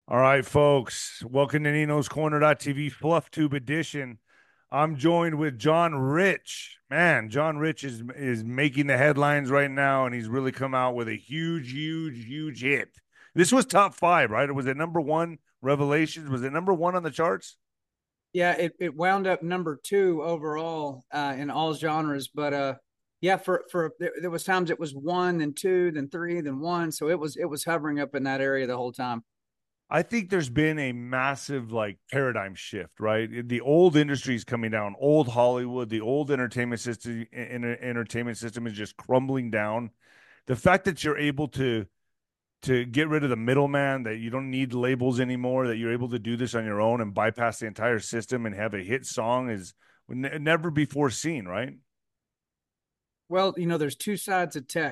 All right, folks. Welcome to Nino's Corner.tv Fluff Tube Edition. I'm joined with John Rich. Man, John Rich is making the headlines right now, and he's really come out with a huge hit. This was top five, right? Or was it number one? Revelations? Was it number one on the charts? Yeah, it wound up number two overall in all genres, but yeah, for there was times it was one, then two, then three, then one, so it was hovering up in that area the whole time. I think there's been a massive like paradigm shift, right? The old industry is coming down. Old Hollywood, the old entertainment system is just crumbling down. The fact that you're able to get rid of the middleman, that you don't need labels anymore, that you're able to do this on your own and bypass the entire system and have a hit song is never before seen, right? Well, there's two sides of tech.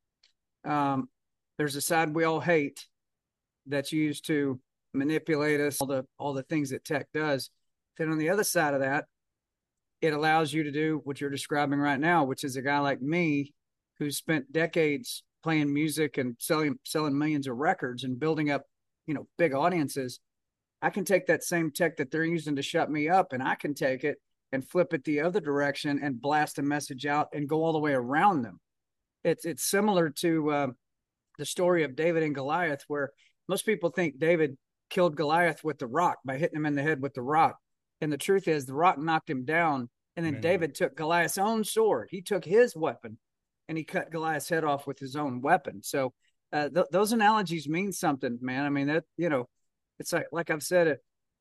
Um, there's a side we all hate that's used to manipulate us, all the things that tech does. Then on the other side of that, it allows you to do what you're describing right now, which is a guy like me who's spent decades playing music and selling millions of records and building up, big audiences. I can take that same tech that they're using to shut me up, and I can take it and flip it the other direction and blast a message out and go all the way around them. It's similar to the story of David and Goliath, where most people think David killed Goliath with the rock by hitting him in the head with the rock, and the truth is the rock knocked him down, and then Man. David took Goliath's own sword. He took his weapon, and he cut Goliath's head off with his own weapon. So those analogies mean something, man. I mean that it's like I've said,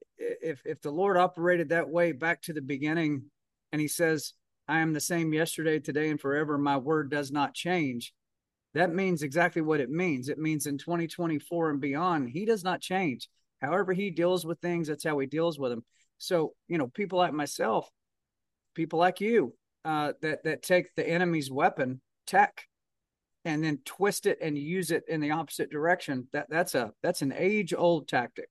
if the Lord operated that way back to the beginning, and He says, "I am the same yesterday, today, and forever. My word does not change." That means exactly what it means. It means in 2024 and beyond, He does not change. However He deals with things, that's how He deals with them. So people like myself, people like you, that take the enemy's weapon, tech, and then twist it and use it in the opposite direction. That's an age old tactic.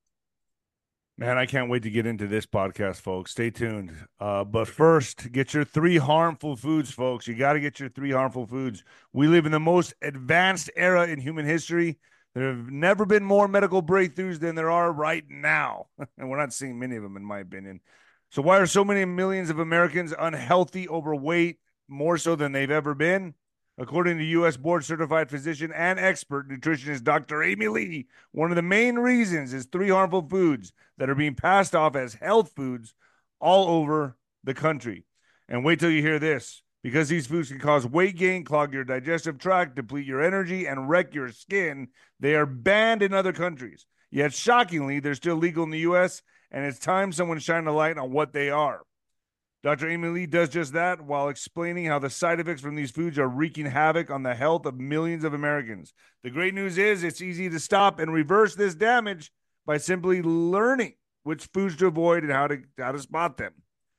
Man, I can't wait to get into this podcast, folks. Stay tuned. But first, get your three harmful foods, folks. You got to get your three harmful foods. We live in the most advanced era in human history. There have never been more medical breakthroughs than there are right now. And we're not seeing many of them, in my opinion. So, why are so many millions of Americans unhealthy, overweight, more so than they've ever been? According to U.S. board certified physician and expert nutritionist Dr. Amy Lee, one of the main reasons is three harmful foods that are being passed off as health foods all over the country. And wait till you hear this, because these foods can cause weight gain, clog your digestive tract, deplete your energy, and wreck your skin. They are banned in other countries. Yet, shockingly, they're still legal in the U.S., and it's time someone shine a light on what they are. Dr. Amy Lee does just that while explaining how the side effects from these foods are wreaking havoc on the health of millions of Americans. The great news is it's easy to stop and reverse this damage by simply learning which foods to avoid and how to spot them.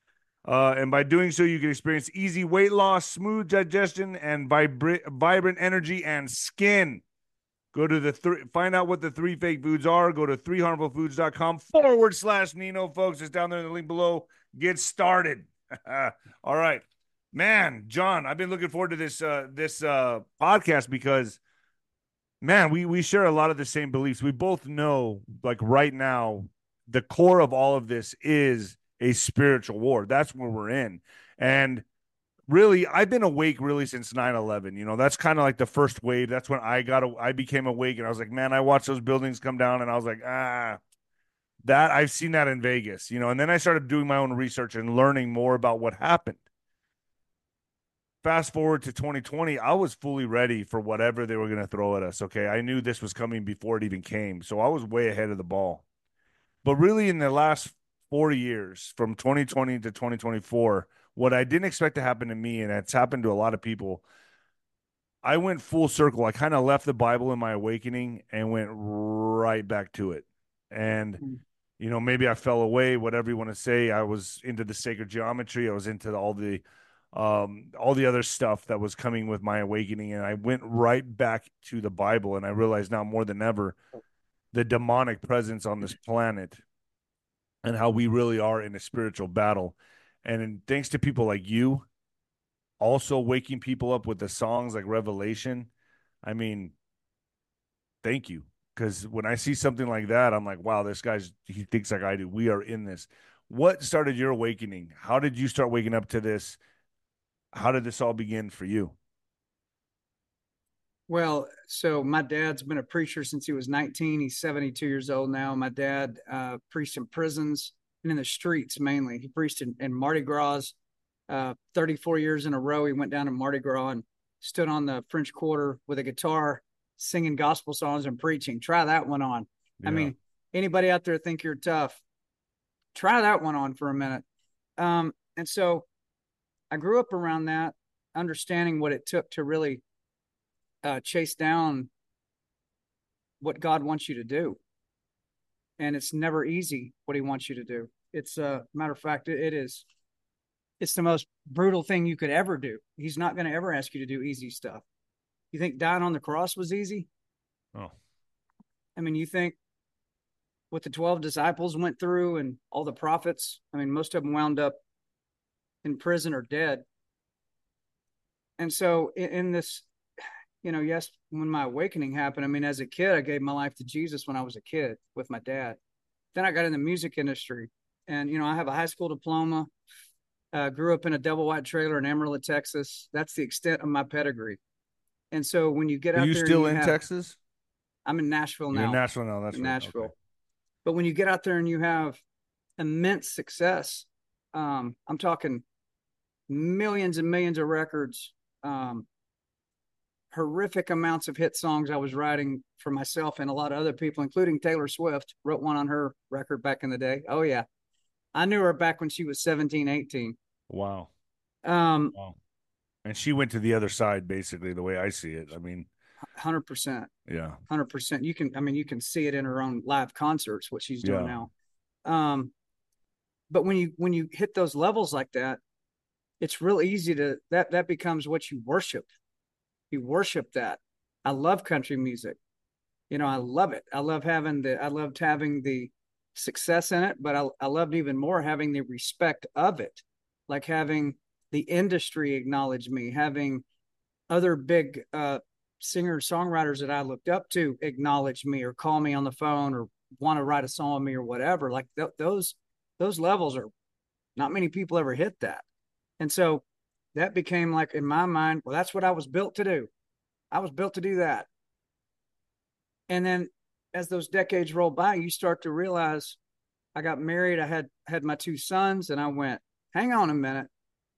And by doing so, you can experience easy weight loss, smooth digestion, and vibrant energy and skin. Go to find out what the three fake foods are. Go to threeharmfulfoods.com/Nino, folks. It's down there in the link below. Get started. All right, man, John, I've been looking forward to this podcast because man, we share a lot of the same beliefs. We both know, like right now, the core of all of this is a spiritual war. That's where we're in, and really, I've been awake really since 9/11. That's kind of like the first wave. That's when I became awake, and I was like, man, I watched those buildings come down, and I was like, that I've seen that in Vegas. And then I started doing my own research and learning more about what happened. Fast forward to 2020, I was fully ready for whatever they were going to throw at us. Okay. I knew this was coming before it even came. So I was way ahead of the ball. But really, in the last 4 years, from 2020 to 2024, what I didn't expect to happen to me, and it's happened to a lot of people, I went full circle. I kind of left the Bible in my awakening and went right back to it. And maybe I fell away, whatever you want to say. I was into the sacred geometry. I was into all the other stuff that was coming with my awakening, and I went right back to the Bible. And I realized now more than ever the demonic presence on this planet and how we really are in a spiritual battle. And thanks to people like you, also waking people up with the songs like Revelation. I mean, thank you. because when I see something like that, I'm like, wow, he thinks like I do. We are in this. What started your awakening? How did you start waking up to this? How did this all begin for you? Well, so my dad's been a preacher since he was 19. He's 72 years old now. My dad preached in prisons and in the streets mainly. He preached in Mardi Gras 34 years in a row. He went down to Mardi Gras and stood on the French Quarter with a guitar, singing gospel songs and preaching. Try that one on. I Yeah. mean, anybody out there think you're tough? Try that one on for a minute. And so I grew up around that, understanding what it took to really chase down what God wants you to do. And it's never easy what he wants you to do. It's a matter of fact, it is. It's the most brutal thing you could ever do. He's not going to ever ask you to do easy stuff. You think dying on the cross was easy? Oh, I mean, you think what the 12 disciples went through and all the prophets, I mean, most of them wound up in prison or dead. And so in this, yes, when my awakening happened, I mean, as a kid, I gave my life to Jesus when I was a kid with my dad. Then I got in the music industry, and I have a high school diploma. Grew up in a double wide trailer in Amarillo, Texas. That's the extent of my pedigree. And so when you get are out you there and still you in have, Texas? I'm in Nashville You're in now, Nashville now. That's in right. Okay. Nashville. But when you get out there and you have immense success, I'm talking millions and millions of records, horrific amounts of hit songs I was writing for myself and a lot of other people, including Taylor Swift. Wrote one on her record back in the day. Oh, yeah. I knew her back when she was 17, 18. Wow. Um, Wow. And she went to the other side, basically, the way I see it. I mean, 100%. yeah. 100%. You can see it in her own live concerts, what she's doing Yeah. now. But when you hit those levels like that, it's real easy to that becomes what you worship. You worship that. I love country music. I love it. I loved having the success in it, but I loved even more having the respect of it, like having the industry acknowledge me, having other big singer songwriters that I looked up to acknowledge me or call me on the phone or want to write a song with me or whatever. Like those levels are not many people ever hit that, and so that became like in my mind, well, that's what I was built to do. I was built to do that. And then as those decades roll by, you start to realize I got married, I had my two sons, and I went, hang on a minute.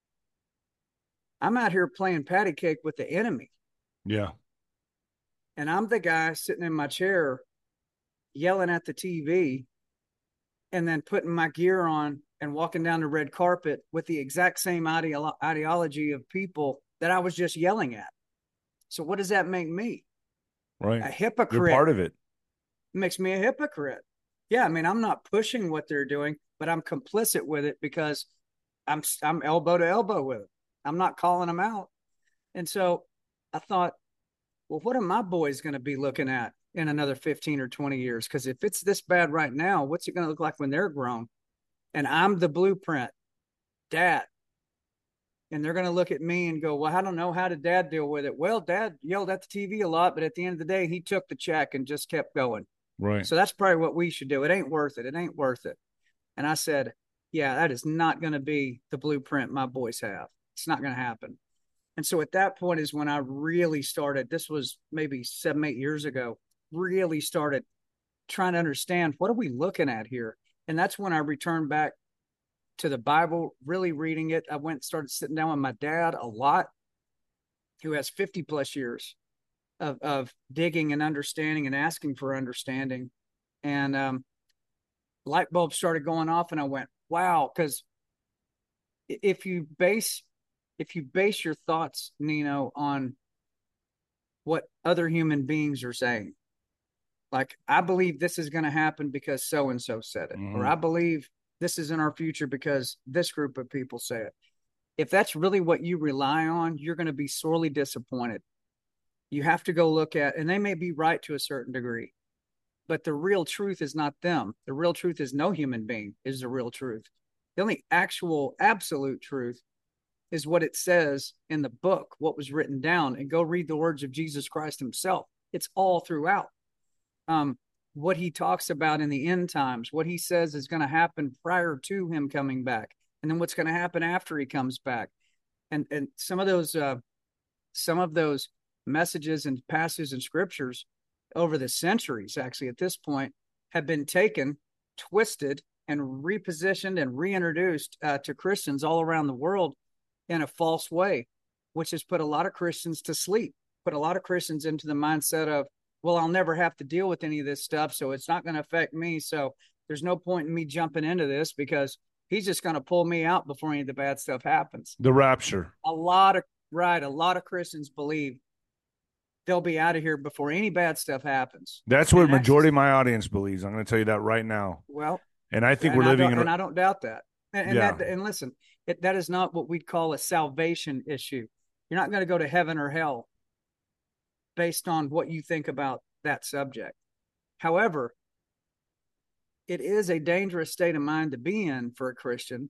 I'm out here playing patty cake with the enemy. Yeah. And I'm the guy sitting in my chair yelling at the TV and then putting my gear on and walking down the red carpet with the exact same ideology of people that I was just yelling at. So what does that make me? Right. A You're hypocrite. part of it. It makes me a hypocrite. Yeah, I mean, I'm not pushing what they're doing, but I'm complicit with it because I'm elbow to elbow with it. I'm not calling them out. And so I thought, well, what are my boys going to be looking at in another 15 or 20 years? Because if it's this bad right now, what's it going to look like when they're grown? And I'm the blueprint, dad. And they're going to look at me and go, well, I don't know, how did dad deal with it? Well, dad yelled at the TV a lot, but at the end of the day, he took the check and just kept going. Right. So that's probably what we should do. It ain't worth it. It ain't worth it. And I said, yeah, that is not going to be the blueprint my boys have. It's not going to happen. And so at that point is when I really started, this was maybe 7-8 years ago, really started trying to understand what are we looking at here? And that's when I returned back to the Bible, really reading it. I went and started sitting down with my dad a lot, who has 50 plus years of digging and understanding and asking for understanding. And light bulbs started going off and I went, wow, because if you base your thoughts, Nino, on what other human beings are saying, like I believe this is going to happen because so and so said it, or I believe this is in our future because this group of people say it. If that's really what you rely on, you're going to be sorely disappointed. You have to go look at, and they may be right to a certain degree, but the real truth is not them. The real truth is no human being is the real truth. The only actual absolute truth is what it says in the book, what was written down, and go read the words of Jesus Christ himself. It's all throughout. um, what he talks about in the end times, what he says is going to happen prior to him coming back, and then what's going to happen after he comes back. And some of those messages and passages and scriptures over the centuries, actually at this point, have been taken, twisted, and repositioned and reintroduced to Christians all around the world in a false way, which has put a lot of Christians to sleep, put a lot of Christians into the mindset of, well, I'll never have to deal with any of this stuff, so it's not going to affect me. So there's no point in me jumping into this because he's just going to pull me out before any of the bad stuff happens. The rapture. A lot of Christians believe they'll be out of here before any bad stuff happens. That's what majority of my audience believes. I'm going to tell you that right now. Well, and I think we're living in, and I don't doubt that. And listen, that is not what we'd call a salvation issue. You're not going to go to heaven or hell based on what you think about that subject. However, it is a dangerous state of mind to be in for a Christian,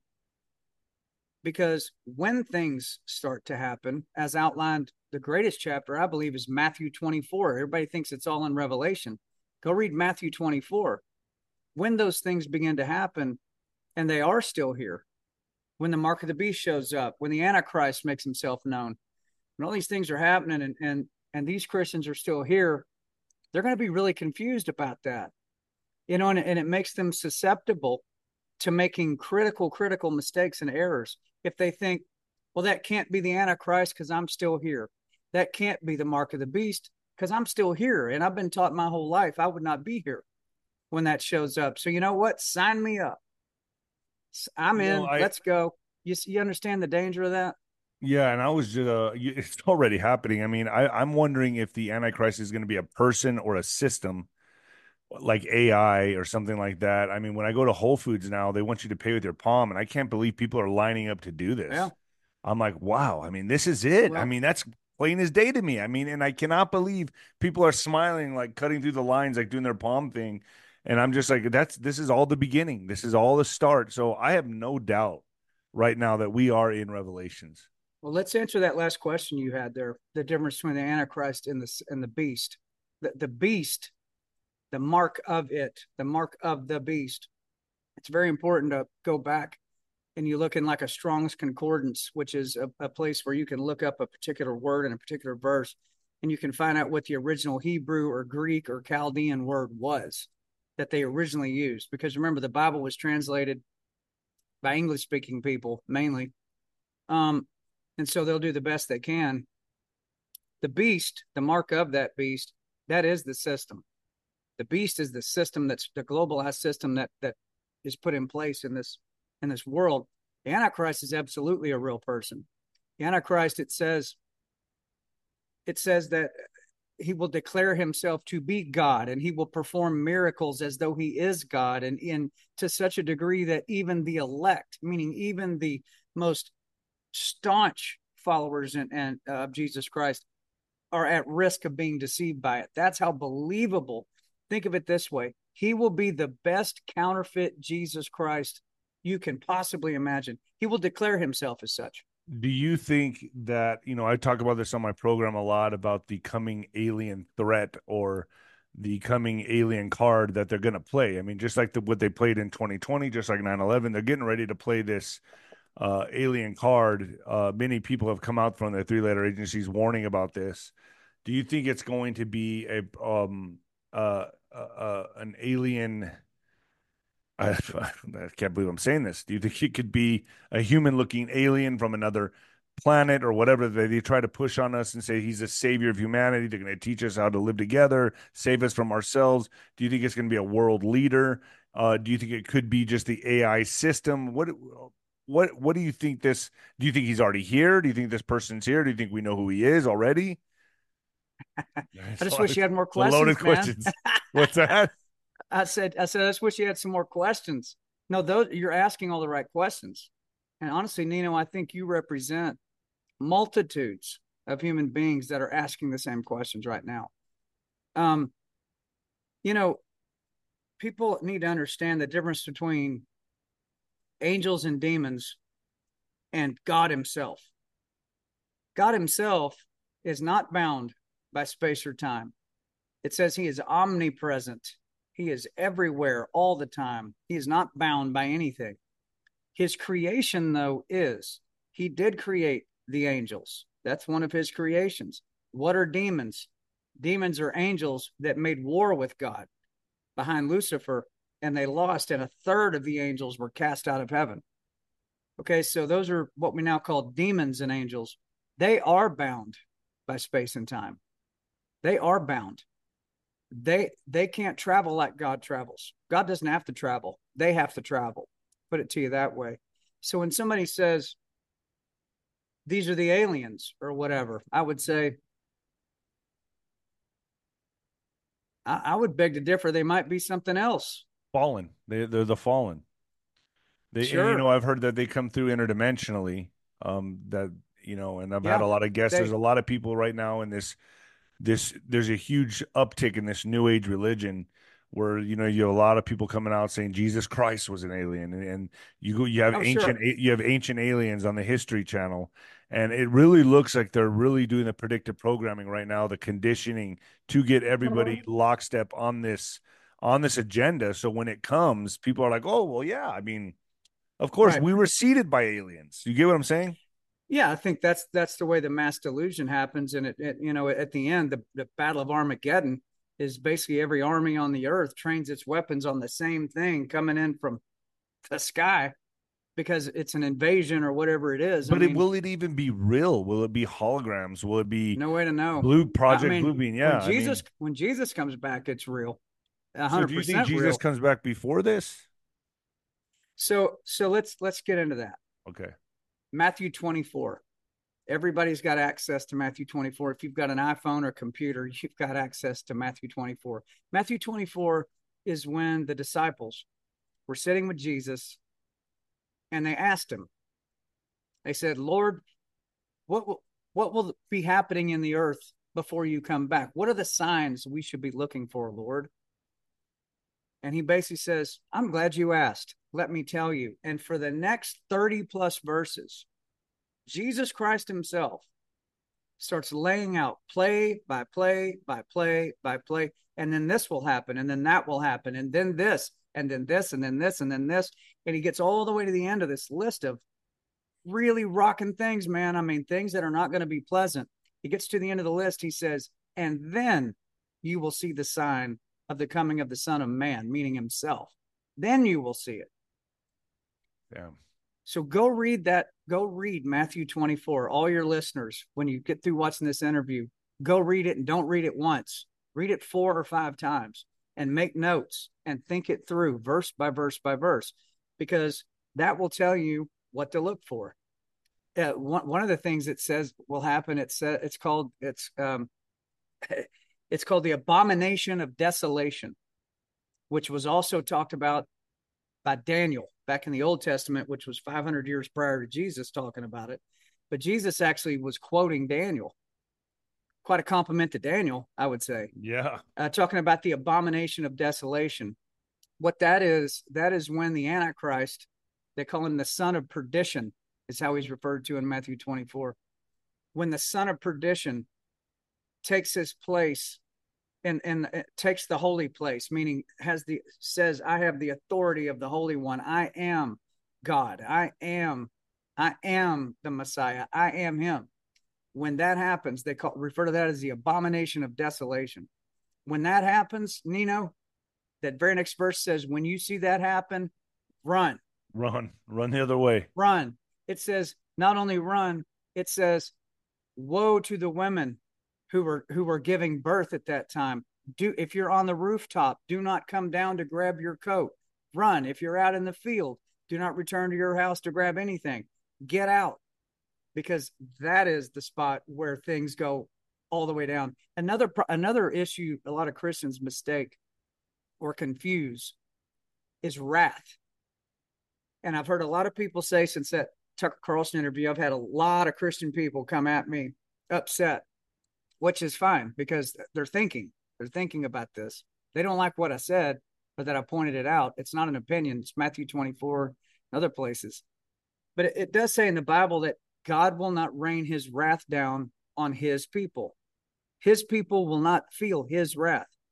because when things start to happen, as outlined, the greatest chapter, I believe, is Matthew 24. Everybody thinks it's all in Revelation. Go read Matthew 24. When those things begin to happen, and they are still here, when the mark of the beast shows up, when the Antichrist makes himself known, when all these things are happening and these Christians are still here, they're going to be really confused about that. You know, and it makes them susceptible to making critical mistakes and errors. If they think, well, that can't be the Antichrist because I'm still here. That can't be the mark of the beast because I'm still here. And I've been taught my whole life I would not be here when that shows up. So you know what? Sign me up. I'm in. Let's go. You understand the danger of that? Yeah, and I was just, it's already happening. I mean, I'm wondering if the Antichrist is going to be a person or a system like AI or something like that. I mean, when I go to Whole Foods now, they want you to pay with your palm, and I can't believe people are lining up to do this. Yeah. I'm like, wow. I mean, this is it. Well, I mean, that's plain as day to me. I mean, and I cannot believe people are smiling, like cutting through the lines, like doing their palm thing. And I'm just like, this is all the beginning. This is all the start. So I have no doubt right now that we are in Revelations. Well, let's answer that last question you had there. The difference between the Antichrist and the beast. The beast, the mark of it, the mark of the beast. It's very important to go back and you look in like a Strong's Concordance, which is a place where you can look up a particular word in a particular verse, and you can find out what the original Hebrew or Greek or Chaldean word was that they originally used. Because remember, the Bible was translated by English-speaking people mainly. And so they'll do the best they can. The beast, the mark of that beast, that is the system. The beast is the system that's the globalized system that is put in place in this world. The Antichrist is absolutely a real person. The Antichrist, it says that he will declare himself to be God, and he will perform miracles as though he is God, and in to such a degree that even the elect, meaning even the most staunch followers and of Jesus Christ, are at risk of being deceived by it. That's how believable. Think of it this way: he will be the best counterfeit Jesus Christ you can possibly imagine. He will declare himself as such. Do you think that, I talk about this on my program a lot about the coming alien threat or the coming alien card that they're going to play? I mean, just like what they played in 2020, just like 9/11, they're getting ready to play this alien card. Many people have come out from their three-letter agencies warning about this. Do you think it's going to be an alien? I can't believe I'm saying this. Do you think it could be a human-looking alien from another planet or whatever they try to push on us and say he's a savior of humanity? They're going to teach us how to live together, save us from ourselves. Do you think it's going to be a world leader? Do you think it could be just the AI system? What do you think this? Do you think he's already here? Do you think this person's here? Do you think we know who he is already? I just wish you had more questions. Loaded questions. What's that? I said, I just wish you had some more questions. No, those you're asking all the right questions. And honestly, Nino, I think you represent multitudes of human beings that are asking the same questions right now. People need to understand the difference between angels and demons and God himself. God himself is not bound by space or time. It says he is omnipresent. He is everywhere all the time. He is not bound by anything. His creation, though, is he did create the angels. That's one of his creations. What are demons? Demons are angels that made war with God behind Lucifer, and they lost, and a third of the angels were cast out of heaven. Okay, so those are what we now call demons and angels. They are bound by space and time. They are bound. They can't travel like God travels. God doesn't have to travel. They have to travel. Put it to you that way. So when somebody says these are the aliens or whatever, I would say I would beg to differ. They might be something else. Fallen. They're the fallen. And, Sure. I've heard that they come through interdimensionally. That and I've had Yeah. a lot of guests. There's They a lot of people right now in this. There's a huge uptick in this new age religion where you have a lot of people coming out saying Jesus Christ was an alien, and you have oh sure. ancient aliens on the History Channel, and it really looks like they're really doing the predictive programming right now, the conditioning to get everybody lockstep on this agenda. So when it comes, people are like, oh well, yeah, I mean. Of course, Right. we were seeded by aliens. You get what I'm saying? Yeah, I think that's the way the mass delusion happens. And at the end, the Battle of Armageddon is basically every army on the earth trains its weapons on the same thing coming in from the sky because it's an invasion or whatever it is. I But mean, will it even be real? Will it be holograms? Will it be no way to know. Blue I Project mean, Bluebeam? when Yeah, I Jesus mean, when Jesus comes back, it's real, so hundred do you think percent Jesus real. comes back before this? So let's get into that. Okay. Matthew 24. Everybody's got access to Matthew 24. If you've got an iPhone or computer, you've got access to Matthew 24. Matthew 24 is when the disciples were sitting with Jesus and they asked him, they said, Lord, what will be happening in the earth before you come back? What are the signs we should be looking for, Lord? And he basically says, I'm glad you asked. Let me tell you. And for the next 30 plus verses, Jesus Christ himself starts laying out play by play by play by play. And then this will happen. And then that will happen. And then this, and then this, and then this, and then this. And he gets all the way to the end of this list of really rocking things, man. I mean, things that are not going to be pleasant. He gets to the end of the list. He says, and then you will see the sign of the coming of the Son of Man, meaning himself. Then you will see it. Yeah. So go read that. Go read Matthew 24. All your listeners, when you get through watching this interview, go read it and don't read it once. Read it 4 or 5 times and make notes and think it through verse by verse by verse, because that will tell you what to look for. One of the things it says will happen. It's called it's called the abomination of desolation, which was also talked about by Daniel back in the Old Testament, which was 500 years prior to Jesus talking about it. But Jesus actually was quoting Daniel. Quite a compliment to Daniel, I would say. Yeah. Talking about the abomination of desolation. What that is when the Antichrist, they call him the son of perdition, is how he's referred to in Matthew 24. When the son of perdition takes his place and takes the holy place, meaning says, I have the authority of the Holy One. I am God. I am the Messiah. I am him. When that happens, they refer to that as the abomination of desolation. When that happens, Nino, that very next verse says, when you see that happen, run. Run the other way. Run. It says, not only run, it says, woe to the women who were giving birth at that time. If you're on the rooftop, do not come down to grab your coat. Run. If you're out in the field, do not return to your house to grab anything. Get out, because that is the spot where things go all the way down. Another issue a lot of Christians mistake or confuse is wrath. And I've heard a lot of people say, since that Tucker Carlson interview, I've had a lot of Christian people come at me upset, which is fine, because they're thinking about this. They don't like what I said, but that I pointed it out. It's not an opinion. It's Matthew 24 and other places. But it does say in the Bible that God will not rain his wrath down on his people. His people will not feel his wrath.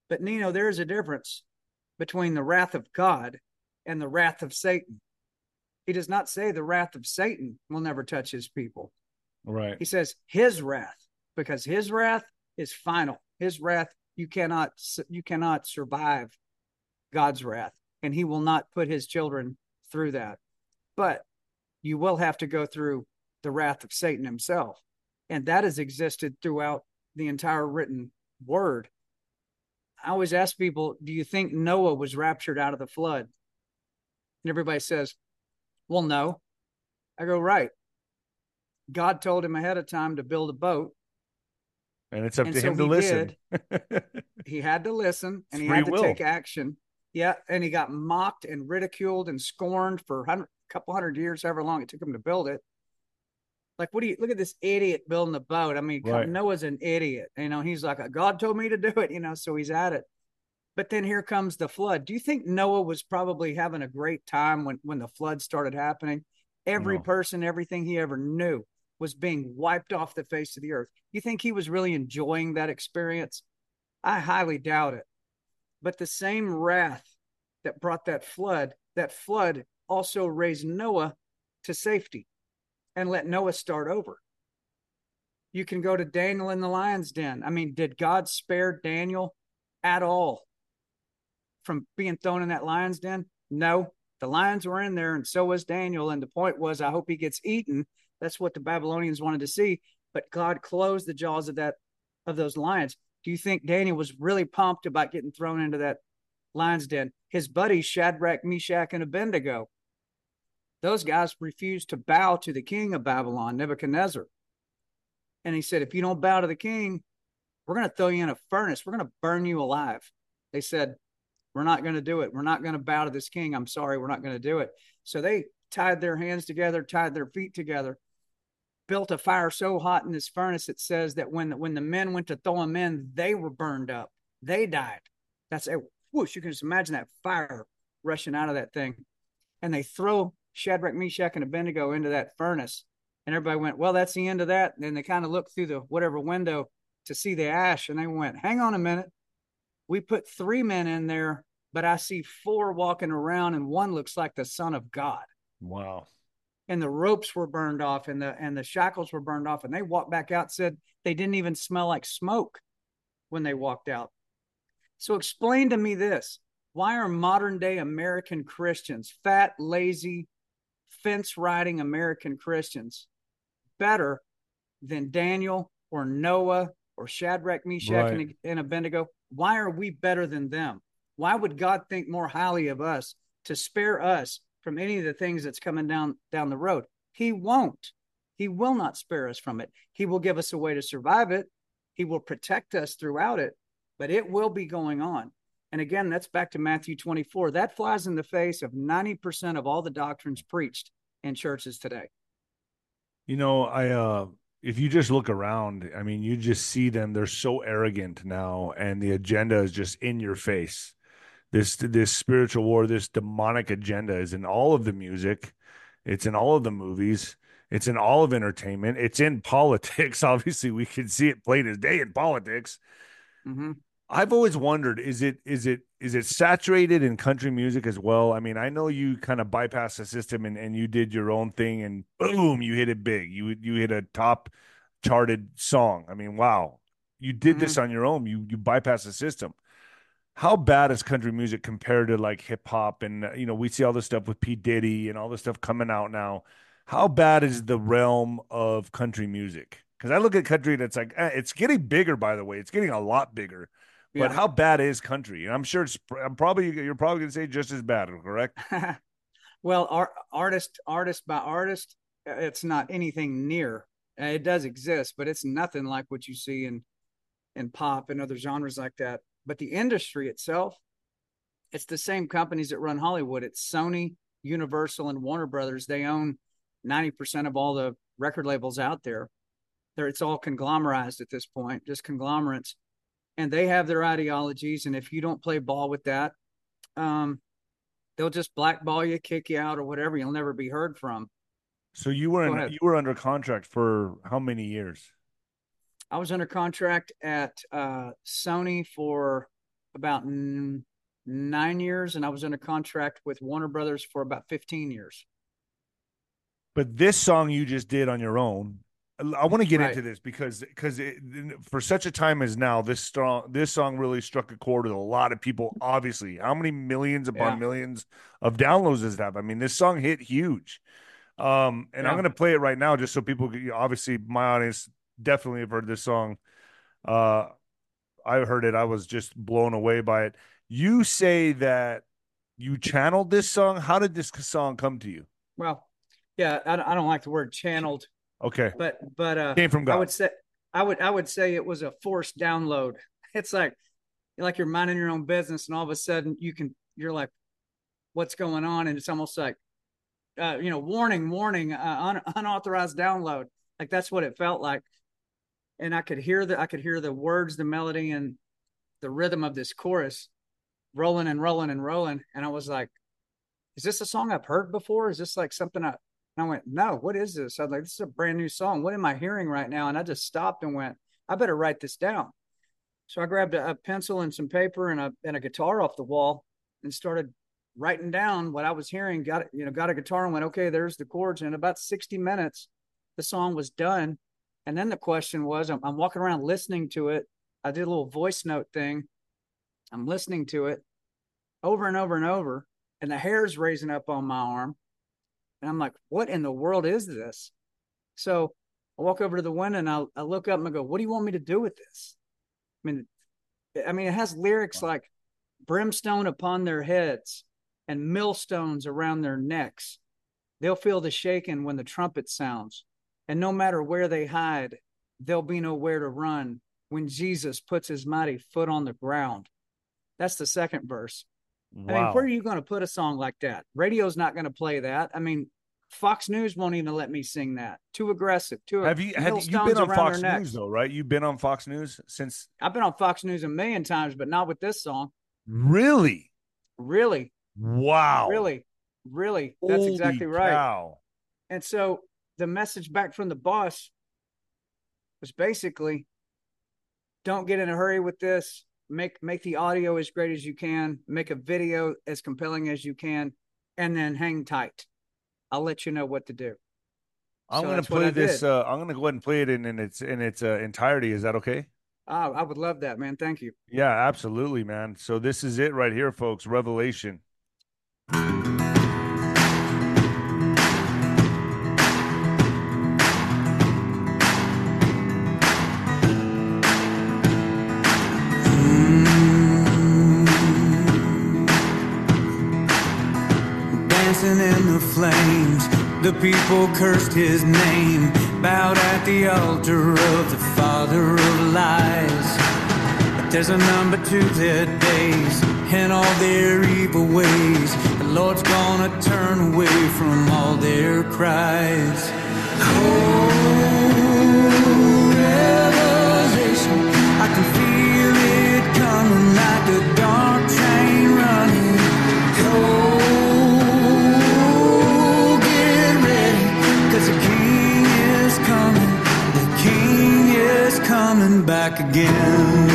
But Nino, there's a difference between the wrath of God and the wrath of Satan. He does not say the wrath of Satan will never touch his people. Right. He says his wrath, because his wrath is final. His wrath, you cannot survive God's wrath, and he will not put his children through that. But you will have to go through the wrath of Satan himself. And that has existed throughout the entire written word. I always ask people, do you think Noah was raptured out of the flood? And everybody says, well, no. I go, right. God told him ahead of time to build a boat. And it's up And to so him to he listen. did. He had to listen It's and he free had to will. take action. Yeah. And he got mocked and ridiculed and scorned for a couple hundred years, however long it took him to build it. Like, what do you look at this idiot building a boat? I mean, Right. Noah's an idiot. He's like, God told me to do it, so he's at it. But then here comes the flood. Do you think Noah was probably having a great time when the flood started happening? Every No. person, everything he ever knew was being wiped off the face of the earth. You think he was really enjoying that experience? I highly doubt it. But the same wrath that brought that flood also raised Noah to safety and let Noah start over. You can go to Daniel in the lion's den. I mean, did God spare Daniel at all from being thrown in that lion's den? No, the lions were in there, and so was Daniel. And the point was, I hope he gets eaten. That's what the Babylonians wanted to see. But God closed the jaws of those lions. Do you think Daniel was really pumped about getting thrown into that lion's den? His buddies, Shadrach, Meshach, and Abednego, those guys refused to bow to the king of Babylon, Nebuchadnezzar. And he said, if you don't bow to the king, we're going to throw you in a furnace. We're going to burn you alive. They said, we're not going to do it. We're not going to bow to this king. I'm sorry. We're not going to do it. So they tied their hands together, tied their feet together, built a fire so hot in this furnace, it says that when the men went to throw them in, they were burned up. They died. That's a whoosh. You can just imagine that fire rushing out of that thing. And they throw Shadrach, Meshach, and Abednego into that furnace. And everybody went, well, that's the end of that. And then they kind of looked through the whatever window to see the ash. And they went, hang on a minute. We put 3 men in there, but I see 4 walking around, and one looks like the Son of God. Wow. And the ropes were burned off, and the shackles were burned off. And they walked back out, said they didn't even smell like smoke when they walked out. So explain to me this. Why are modern day American Christians, fat, lazy, fence riding American Christians, better than Daniel or Noah or Shadrach, Meshach, Right. and Abednego? Why are we better than them? Why would God think more highly of us to spare us from any of the things that's coming down the road? He won't. He will not spare us from it. He will give us a way to survive it. He will protect us throughout it, but it will be going on. And again, that's back to Matthew 24. That flies in the face of 90% of all the doctrines preached in churches today. I if you just look around, I mean, you just see them, they're so arrogant now, and the agenda is just in your face. This spiritual war, this demonic agenda is in all of the music, it's in all of the movies, it's in all of entertainment, it's in politics. Obviously, we can see it plain as day in politics. Mm-hmm. I've always wondered, is it saturated in country music as well? I mean, I know you kind of bypassed the system and you did your own thing and boom, you hit it big. You hit a top charted song. I mean, wow. You did Mm-hmm. this on your own. You bypassed the system. How bad is country music compared to like hip hop? And we see all this stuff with P. Diddy and all this stuff coming out now. How bad is the realm of country music? Because I look at country and it's like it's getting bigger. By the way, it's getting a lot bigger. But Yeah. how bad is country? And I'm sure you're probably going to say just as bad, correct? Well, artist by artist, it's not anything near. It does exist, but it's nothing like what you see in pop and other genres like that. But the industry itself, it's the same companies that run Hollywood. It's Sony, Universal, and Warner Brothers. They own 90% of all the record labels out there. It's all conglomerized at this point, just conglomerates, and they have their ideologies. And if you don't play ball with that, um, they'll just blackball you, kick you out, or whatever. You'll never be heard from. So Go ahead. you were under contract for how many years? I was under contract at Sony for about 9 years, and I was under contract with Warner Brothers for about 15 years. But this song you just did on your own, I want to get Right. into this because for such a time as now, this song really struck a chord with a lot of people. Obviously, how many millions upon Yeah. millions of downloads does it have? I mean, this song hit huge. And I'm Yeah. going to play it right now just so people, obviously, my audience definitely have heard this song. Uh, I heard it. I was just blown away by it. You say that you channeled this song. How did this song come to you? Well, yeah, I don't like the word channeled, Okay. but Came from I God. would say I would say it was a forced download. It's like you're minding your own business, and all of a sudden you're like, what's going on? And it's almost like, warning, warning, unauthorized download. Like that's what it felt like. And I could hear the words, the melody, and the rhythm of this chorus rolling and rolling and rolling. And I was like, is this a song I've heard before? Is this like something and I went, no, what is this? I was like, this is a brand new song. What am I hearing right now? And I just stopped and went, I better write this down. So I grabbed a pencil and some paper and a guitar off the wall and started writing down what I was hearing. Got a guitar and went, okay, there's the chords. And in about 60 minutes, the song was done. And then the question was, I'm walking around listening to it. I did a little voice note thing. I'm listening to it over and over and over, and the hair's raising up on my arm. And I'm like, what in the world is this? So I walk over to the window and I look up and I go, what do you want me to do with this? I mean, it has lyrics Wow. like brimstone upon their heads and millstones around their necks. They'll feel the shaking when the trumpet sounds. And no matter where they hide, there'll be nowhere to run when Jesus puts his mighty foot on the ground. That's the second verse. I mean, where are Wow. you going to put a song like that? Radio's not going to play that. I mean, Fox News won't even let me sing that. Too aggressive. Too Have you been millstones on around their Fox News necks. though, right? You've been on Fox News since I've been on Fox News a million times, but not with this song. really? Really, Wow. really, really. That's Holy exactly right. cow. And so the message back from the boss was basically, don't get in a hurry with this. Make the audio as great as you can. Make a video as compelling as you can, and then hang tight. I'll let you know what to do. I'm So gonna that's what play I this. did. I'm gonna go ahead and play it in its entirety. Is that okay? I would love that, man. Thank you. Yeah, absolutely, man. So this is it right here, folks. Revelation. Dancing in the flames, the people cursed his name, bowed at the altar of the father of lies. But there's a number to their days and all their evil ways. The Lord's gonna turn away from all their cries. Oh, revelation, I can feel it coming like a dark train running. Oh, get ready, 'cause the King is coming. The King is coming back again.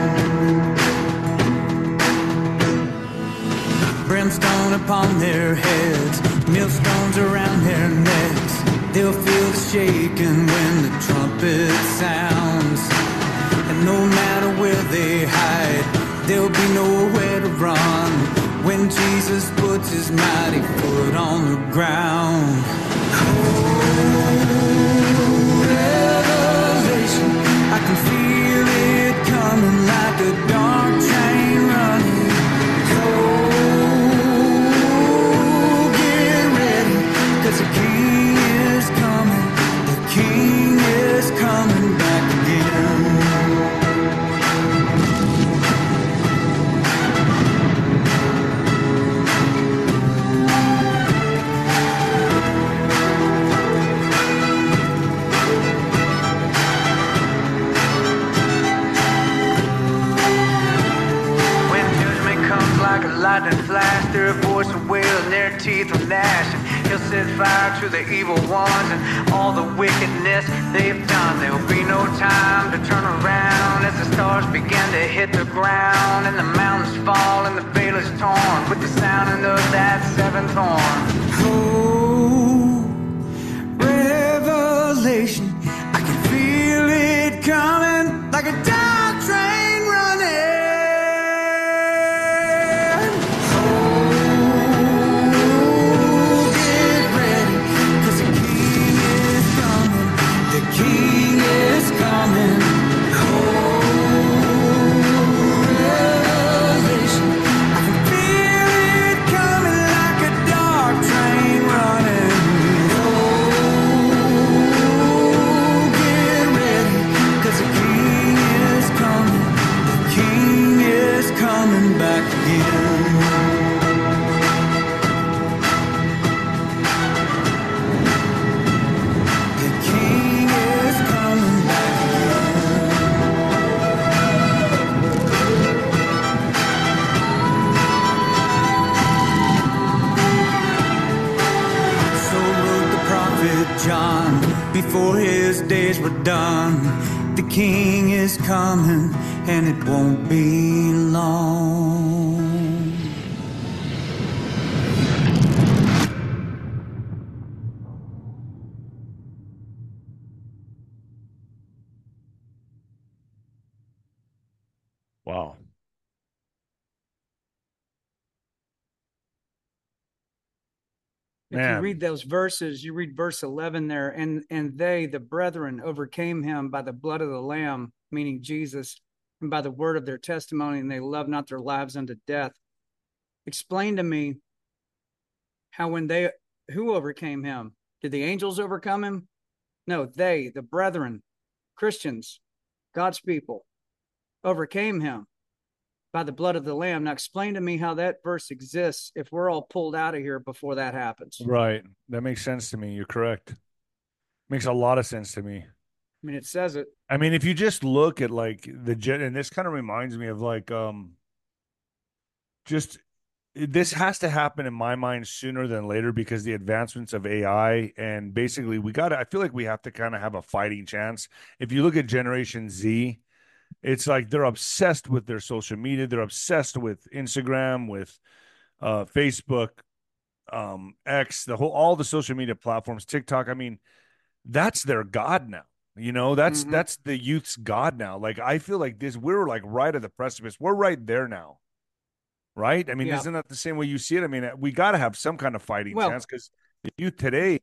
Brimstone upon their heads, millstones around their necks. They'll feel the shaking when the trumpet sounds. And no matter where they hide, there'll be nowhere to run when Jesus puts his mighty foot on the ground. Oh, revelation, I can feel it coming like a dark train running. Oh, get ready, 'cause the King is coming. The King is coming back again. their teeth will gnash, and he'll set fire to the evil ones and all the wickedness they've done. There'll be no time to turn around as the stars begin to hit the ground, and the mountains fall and the veil is torn with the sounding of that seventh horn. Oh, revelation, I can feel it coming like a dark train running. King is coming. Oh, revelation, I can feel it coming like a dark train running. Oh, get ready, 'cause the King is coming. The King is coming back again. John, before his days were done, the King is coming, and it won't be long. Wow. If you read those verses, you read verse 11 there, and they, the brethren, overcame him by the blood of the Lamb, meaning Jesus, and by the word of their testimony, and they loved not their lives unto death. Explain to me how who overcame him? Did the angels overcome him? No, they, the brethren, Christians, God's people, overcame him by the blood of the Lamb. Now explain to me how that verse exists if we're all pulled out of here before that happens. Right. That makes sense to me. You're correct. Makes a lot of sense to me. I mean, it says it. I mean, if you just look at like and this kind of reminds me of like just this has to happen in my mind sooner than later because the advancements of AI and basically I feel like we have to kind of have a fighting chance. If you look at Generation Z, it's like they're obsessed with their social media. They're obsessed with Instagram, with Facebook, X, all the social media platforms, TikTok. I mean, that's their god now. You know, that's the youth's god now. Like I feel like we're like right at the precipice. We're right there now. Right? I mean, isn't that the same way you see it? I mean, we got to have some kind of fighting chance because the youth today.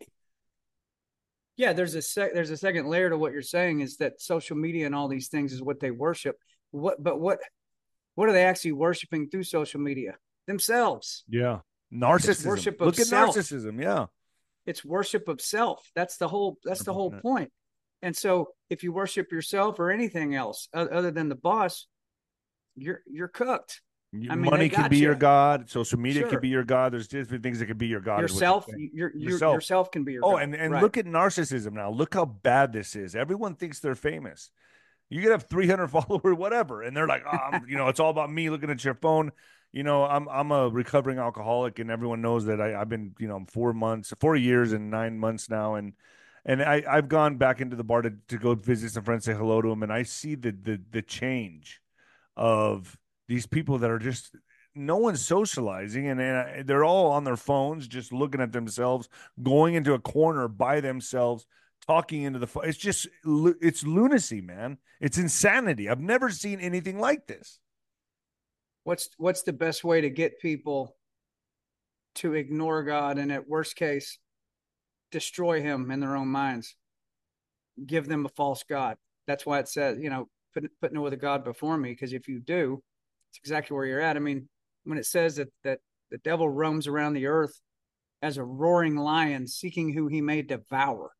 Yeah, there's a second layer to what you're saying is that social media and all these things is what they worship. What are they actually worshiping through social media? Themselves. Yeah. Narcissism. Worship Look of at self. narcissism. Yeah. It's worship of self. That's the whole point. And so if you worship yourself or anything else other than the boss, you're cooked. I mean, money can be your god. Social media can be your god. There's different things that can be your god. Yourself can be your god. And look at narcissism now. Look how bad this is. Everyone thinks they're famous. You could have 300 followers, whatever, and they're like, it's all about me. Looking at your phone. You know, I'm a recovering alcoholic, and everyone knows that I've been, 4 years and 9 months now, and I've gone back into the bar to go visit some friends, say hello to them, and I see the change of these people that are just no one's socializing and they're all on their phones, just looking at themselves, going into a corner by themselves, talking into the phone. It's lunacy, man. It's insanity. I've never seen anything like this. What's the best way to get people to ignore God and at worst case, destroy him in their own minds? Give them a false God. That's why it says, put no other God before me, because if you do, it's exactly where you're at. I mean, when it says that the devil roams around the earth as a roaring lion, seeking who he may devour.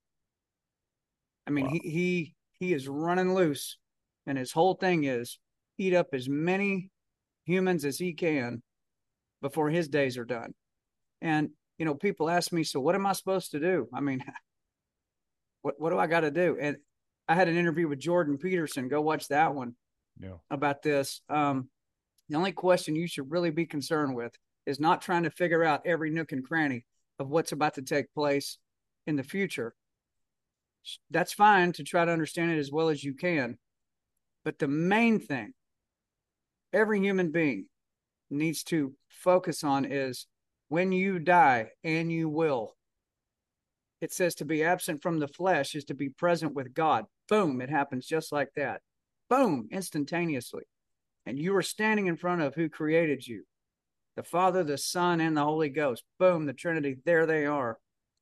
I mean, wow. he is running loose, and his whole thing is eat up as many humans as he can before his days are done. And people ask me, so what am I supposed to do? I mean, what do I got to do? And I had an interview with Jordan Peterson. Go watch that one. Yeah. About this. The only question you should really be concerned with is not trying to figure out every nook and cranny of what's about to take place in the future. That's fine to try to understand it as well as you can. But the main thing every human being needs to focus on is when you die, and you will. It says to be absent from the flesh is to be present with God. Boom, it happens just like that. Boom, instantaneously. And you are standing in front of who created you. The Father, the Son, and the Holy Ghost. Boom, the Trinity, there they are.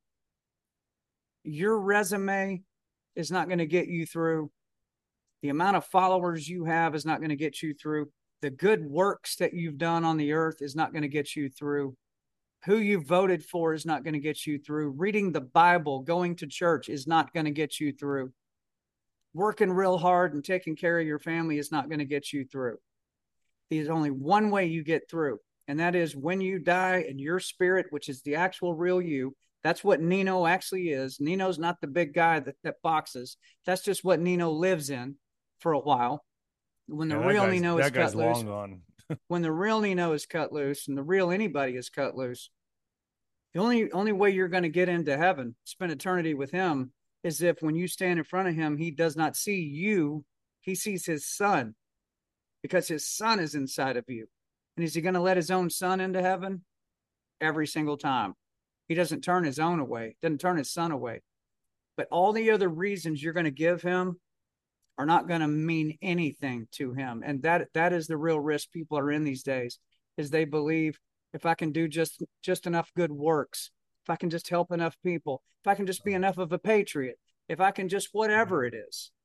Your resume is not going to get you through. The amount of followers you have is not going to get you through. The good works that you've done on the earth is not going to get you through. Who you voted for is not going to get you through. Reading the Bible, going to church is not going to get you through. Working real hard and taking care of your family is not going to get you through. There's only one way you get through, and that is when you die and your spirit, which is the actual real you. That's what Nino actually is. Nino's not the big guy that boxes. That's just what Nino lives in for a while. When the real Nino is cut loose, when the real Nino is cut loose and the real anybody is cut loose, the only way you're going to get into heaven, spend eternity with him, is if when you stand in front of him, he does not see you, he sees his son, because his son is inside of you. And is he going to let his own son into heaven? Every single time. He doesn't turn his own away, doesn't turn his son away. But all the other reasons you're going to give him are not going to mean anything to him. And that is the real risk people are in these days, is they believe if I can do just enough good works, if I can just help enough people, if I can just be enough of a patriot, if I can just whatever it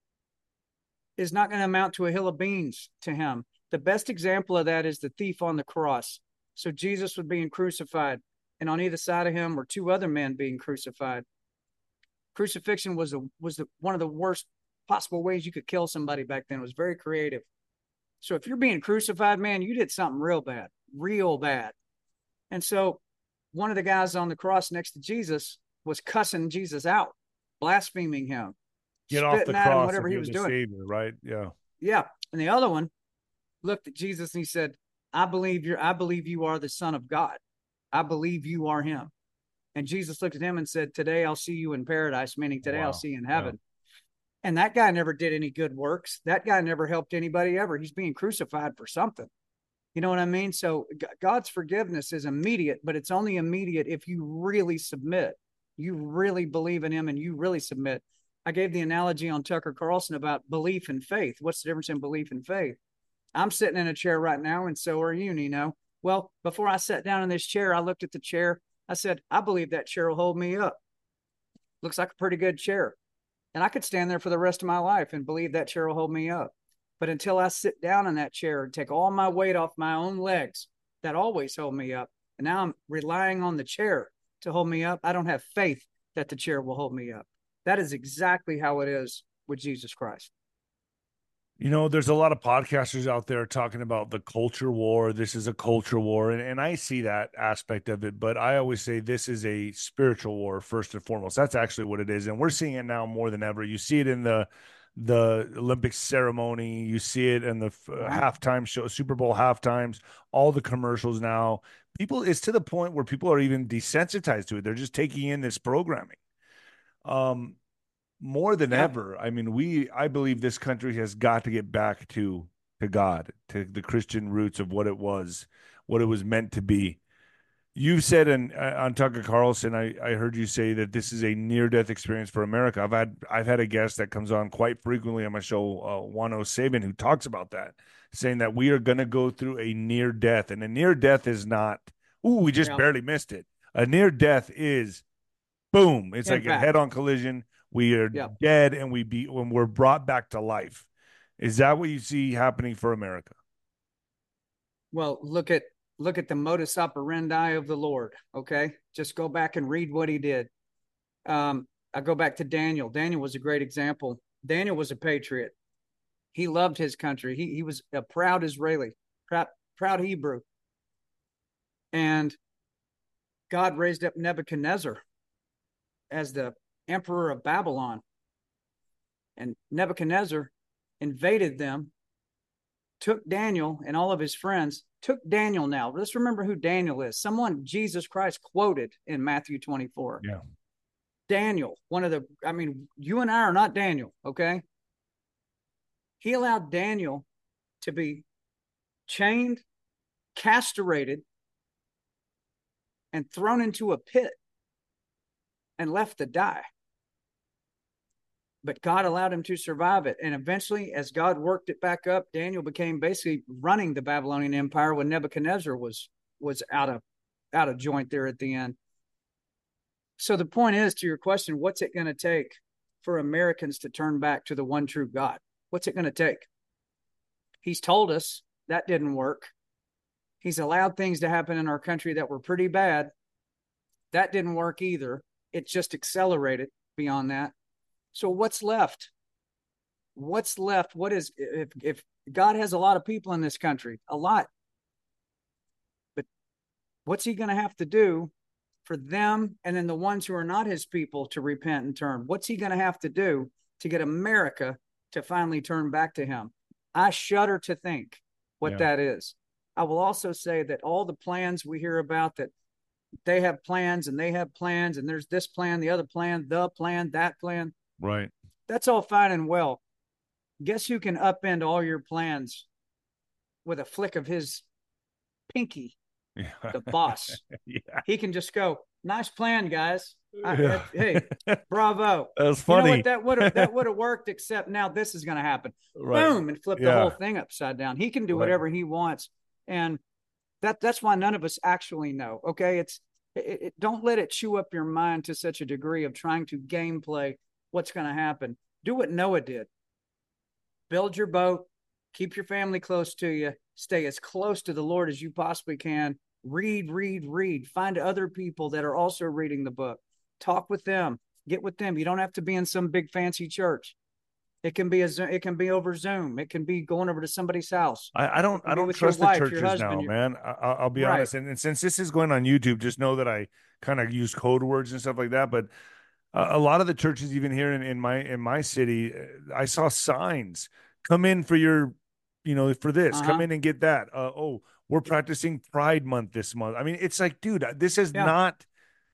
is not going to amount to a hill of beans to him. The best example of that is the thief on the cross. So Jesus was being crucified, and on either side of him were two other men being crucified. Crucifixion was one of the worst possible ways you could kill somebody back then. It was very creative. So if you're being crucified, man, you did something real bad. And so one of the guys on the cross next to Jesus was cussing Jesus out, blaspheming him, get off the cross, whatever he was doing. Savior, right? Yeah. And the other one looked at Jesus and he said, I believe you are the Son of God. I believe you are him. And Jesus looked at him and said, today I'll see you in paradise, meaning today I'll see you in heaven. Yeah. And that guy never did any good works. That guy never helped anybody ever. He's being crucified for something. You know what I mean? So God's forgiveness is immediate, but it's only immediate if you really submit. You really believe in him and you really submit. I gave the analogy on Tucker Carlson about belief and faith. What's the difference in belief and faith? I'm sitting in a chair right now, and so are you, Nino. Well, before I sat down in this chair, I looked at the chair. I said, I believe that chair will hold me up. Looks like a pretty good chair. And I could stand there for the rest of my life and believe that chair will hold me up. But until I sit down in that chair and take all my weight off my own legs, that always hold me up. And now I'm relying on the chair to hold me up. I don't have faith that the chair will hold me up. That is exactly how it is with Jesus Christ. You know, there's a lot of podcasters out there talking about the culture war. This is a culture war. And I see that aspect of it, but I always say this is a spiritual war first and foremost. That's actually what it is. And we're seeing it now more than ever. You see it in the Olympic ceremony. You see it in the halftime show, Super Bowl halftimes, all the commercials now. It's to the point where people are even desensitized to it. They're just taking in this programming. More than ever. I mean, I believe this country has got to get back to God, to the Christian roots of what it was meant to be. You've said on Tucker Carlson, I heard you say that this is a near-death experience for America. I've had a guest that comes on quite frequently on my show, Juan O'Sabin, who talks about that, saying that we are going to go through a near-death, and a near-death is not, we just barely missed it. A near-death is, boom, it's like a head-on collision. We are dead, and when we're brought back to life. Is that what you see happening for America? Well, look at the modus operandi of the Lord. Okay, just go back and read what he did. I go back to Daniel. Daniel was a great example. Daniel was a patriot. He loved his country. He was a proud Israeli, proud Hebrew. And God raised up Nebuchadnezzar as the emperor of Babylon. And Nebuchadnezzar invaded them, took Daniel and all of his friends, took Daniel now. Let's remember who Daniel is. Someone Jesus Christ quoted in Matthew 24. Yeah. Daniel, you and I are not Daniel, okay? He allowed Daniel to be chained, castrated, and thrown into a pit and left to die. But God allowed him to survive it. And eventually, as God worked it back up, Daniel became basically running the Babylonian Empire when Nebuchadnezzar was out of joint there at the end. So the point is, to your question, what's it going to take for Americans to turn back to the one true God? What's it going to take? He's told us that didn't work. He's allowed things to happen in our country that were pretty bad. That didn't work either. It just accelerated beyond that. So what's left? What's left? What is, if God has a lot of people in this country, a lot, but what's he going to have to do for them and then the ones who are not his people to repent and turn? What's he going to have to do to get America to finally turn back to him? I shudder to think what that is. I will also say that all the plans we hear about, that they have plans and they have plans and there's this plan, the other plan, that plan. Right. That's all fine and well. Guess who can upend all your plans with a flick of his pinky? Yeah. The boss. Yeah. He can just go, nice plan, guys. Hey, bravo. That was funny. You know what? That would have worked, except now this is going to happen. Right. Boom, and flip the whole thing upside down. He can do whatever he wants. And that's why none of us actually know. Okay. Don't let it chew up your mind to such a degree of trying to gameplay what's going to happen. Do what Noah did. Build your boat, keep your family close to you, stay as close to the Lord as you possibly can. Read. Find other people that are also reading the book. Talk with them. Get with them. You don't have to be in some big fancy church. It can be over Zoom. It can be going over to somebody's house. I don't trust the churches now, man. I'll be honest. And since this is going on YouTube, just know that I kind of use code words and stuff like that. But a lot of the churches, even here in my city, I saw signs: come in for your, for this, come in and get that. We're practicing Pride Month this month. I mean, it's like, dude, this is not.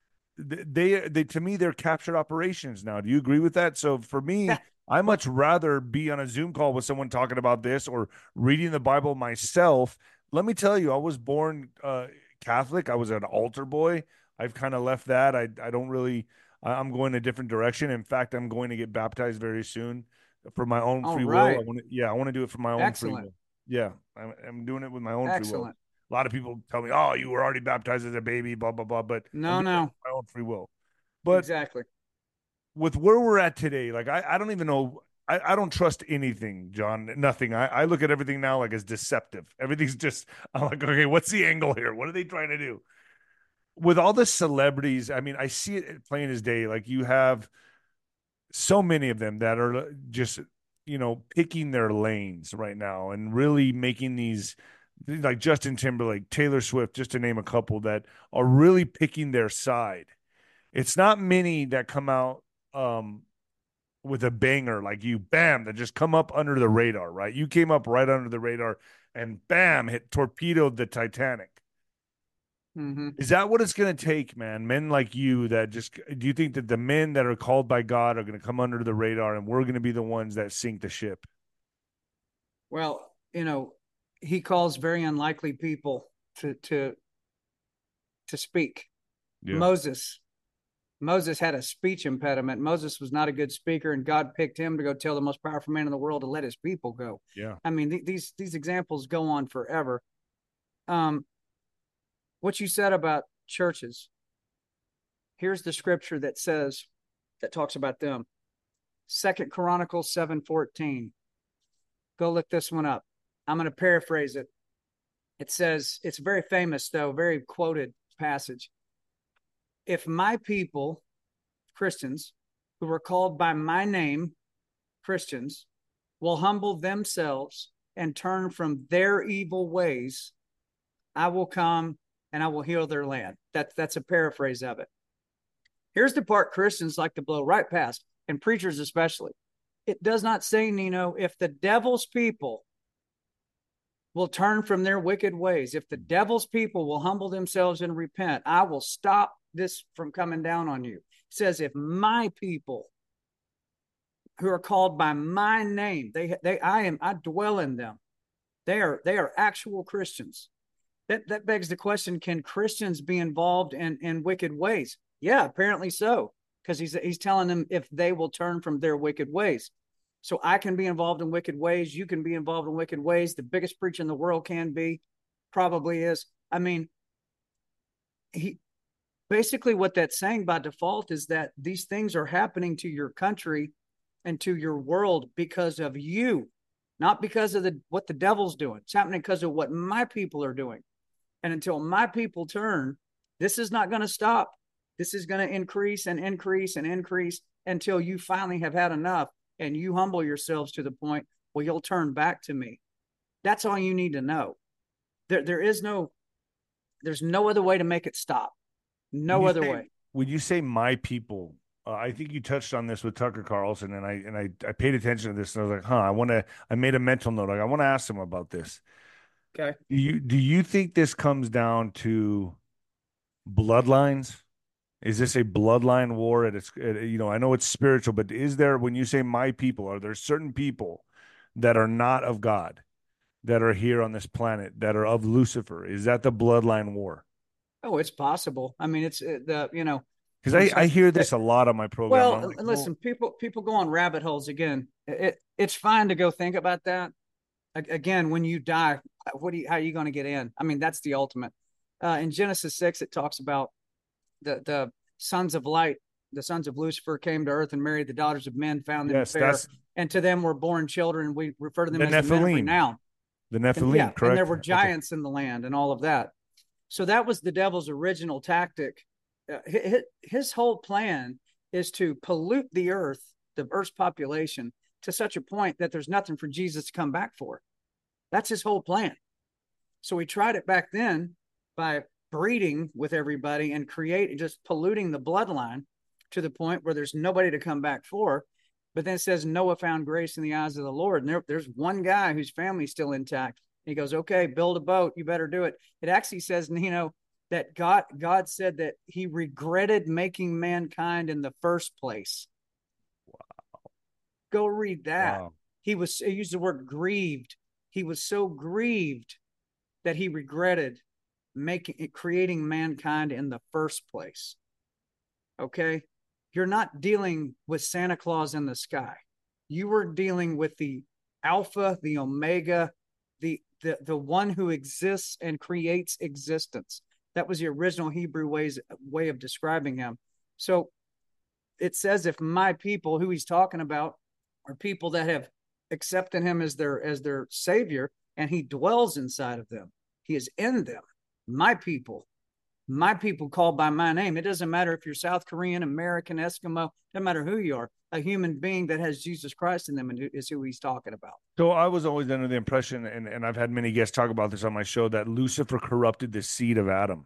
They to me, they're captured operations now. Do you agree with that? So for me, I much rather be on a Zoom call with someone talking about this or reading the Bible myself. Let me tell you, I was born Catholic. I was an altar boy. I've kind of left that. I don't really. I'm going a different direction. In fact, I'm going to get baptized very soon for my own free will. I want to do it for my own free will. Yeah, I'm doing it with my own free will. A lot of people tell me, "Oh, you were already baptized as a baby," blah blah blah. But no, my own free will. But exactly with where we're at today, like I don't even know. I don't trust anything, John. Nothing. I look at everything now like as deceptive. Everything's just. I'm like, okay, what's the angle here? What are they trying to do? With all the celebrities, I mean, I see it plain as day. Like you have so many of them that are just, picking their lanes right now and really making these, like Justin Timberlake, Taylor Swift, just to name a couple, that are really picking their side. It's not many that come out with a banger like you, bam, that just come up under the radar, right? You came up right under the radar and bam, torpedoed the Titanic. Mm-hmm. Is that what it's going to take, man? Men like you that just, do you think that the men that are called by God are going to come under the radar and we're going to be the ones that sink the ship? Well, he calls very unlikely people to speak. Yeah. Moses had a speech impediment. Moses was not a good speaker, and God picked him to go tell the most powerful man in the world to let his people go. Yeah. I mean, these examples go on forever. What you said about churches, here's the scripture that talks about them. 2 Chronicles 7:14. Go look this one up. I'm going to paraphrase it. It says, it's very famous though, very quoted passage. If my people, Christians, who are called by my name, Christians, will humble themselves and turn from their evil ways, I will come and I will heal their land. That's a paraphrase of it. Here's the part Christians like to blow right past, and preachers especially. It does not say, Nino, if the devil's people will turn from their wicked ways, if the devil's people will humble themselves and repent, I will stop this from coming down on you. It says, if my people who are called by my name, I dwell in them. They are actual Christians. That begs the question: can Christians be involved in wicked ways? Yeah, apparently so, because he's telling them if they will turn from their wicked ways. So I can be involved in wicked ways. You can be involved in wicked ways. The biggest preacher in the world probably is. I mean, he basically, what that's saying by default is that these things are happening to your country and to your world because of you, not because of what the devil's doing. It's happening because of what my people are doing. And until my people turn, this is not going to stop. This is going to increase and increase and increase until you finally have had enough and you humble yourselves to the point where you'll turn back to me. That's all you need to know. There's no other way to make it stop. No other way. When you say my people, I think you touched on this with Tucker Carlson, and I paid attention to this, and I was like, I made a mental note. Like, I want to ask him about this. Okay. Do you think this comes down to bloodlines? Is this a bloodline war? I know it's spiritual, but is there, when you say my people, are there certain people that are not of God, that are here on this planet, that are of Lucifer? Is that the bloodline war? Oh, it's possible. I mean, it's because I hear this a lot on my program. Well, listen, people go on rabbit holes again. It's fine to go think about that. Again, when you die, how are you going to get in? I mean, that's the ultimate. In Genesis 6, it talks about the sons of light, the sons of Lucifer came to earth and married the daughters of men, found them fair, and to them were born children. We refer to them as the men of renown. The Nephilim, correct. And there were giants in the land and all of that. So that was the devil's original tactic. His whole plan is to pollute the earth's population, to such a point that there's nothing for Jesus to come back for. That's his whole plan. So he tried it back then by breeding with everybody and just polluting the bloodline to the point where there's nobody to come back for. But then it says Noah found grace in the eyes of the Lord. And there's one guy whose family's still intact. He goes, okay, build a boat. You better do it. It actually says, that God said that he regretted making mankind in the first place. Wow. Go read that. Wow. He used the word grieved. He was so grieved that he regretted creating mankind in the first place. Okay? You're not dealing with Santa Claus in the sky. You were dealing with the Alpha, the Omega, the one who exists and creates existence. That was the original Hebrew way of describing him. So it says, if my people, who he's talking about, are people that have accepted him as their savior, and he dwells inside of them, he is in them. My people called by my name. It doesn't matter if you're South Korean, American, Eskimo, doesn't matter who you are. A human being that has Jesus Christ in them is who he's talking about. So I was always under the impression, and I've had many guests talk about this on my show, that Lucifer corrupted the seed of Adam,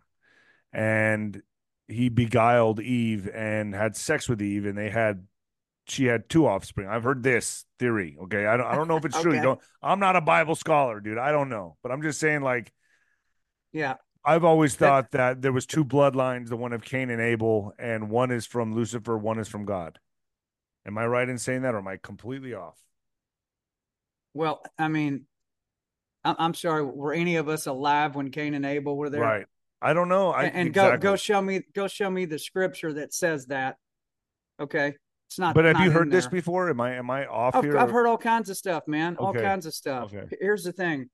and he beguiled Eve and had sex with Eve, and she had two offspring. I've heard this theory. Okay, I don't know if it's true. Okay. I'm not a Bible scholar, dude. I don't know, but I'm just saying, like, yeah. I've always thought that there was two bloodlines, the one of Cain and Abel, and one is from Lucifer, one is from God. Am I right in saying that, or am I completely off? Well, I mean, I'm sorry. Were any of us alive when Cain and Abel were there? Right. I don't know. Go show me the scripture that says that. Okay. It's not. But have you heard this before? Am I off here? I've heard all kinds of stuff, man. Okay. All kinds of stuff. Okay. Here's the thing.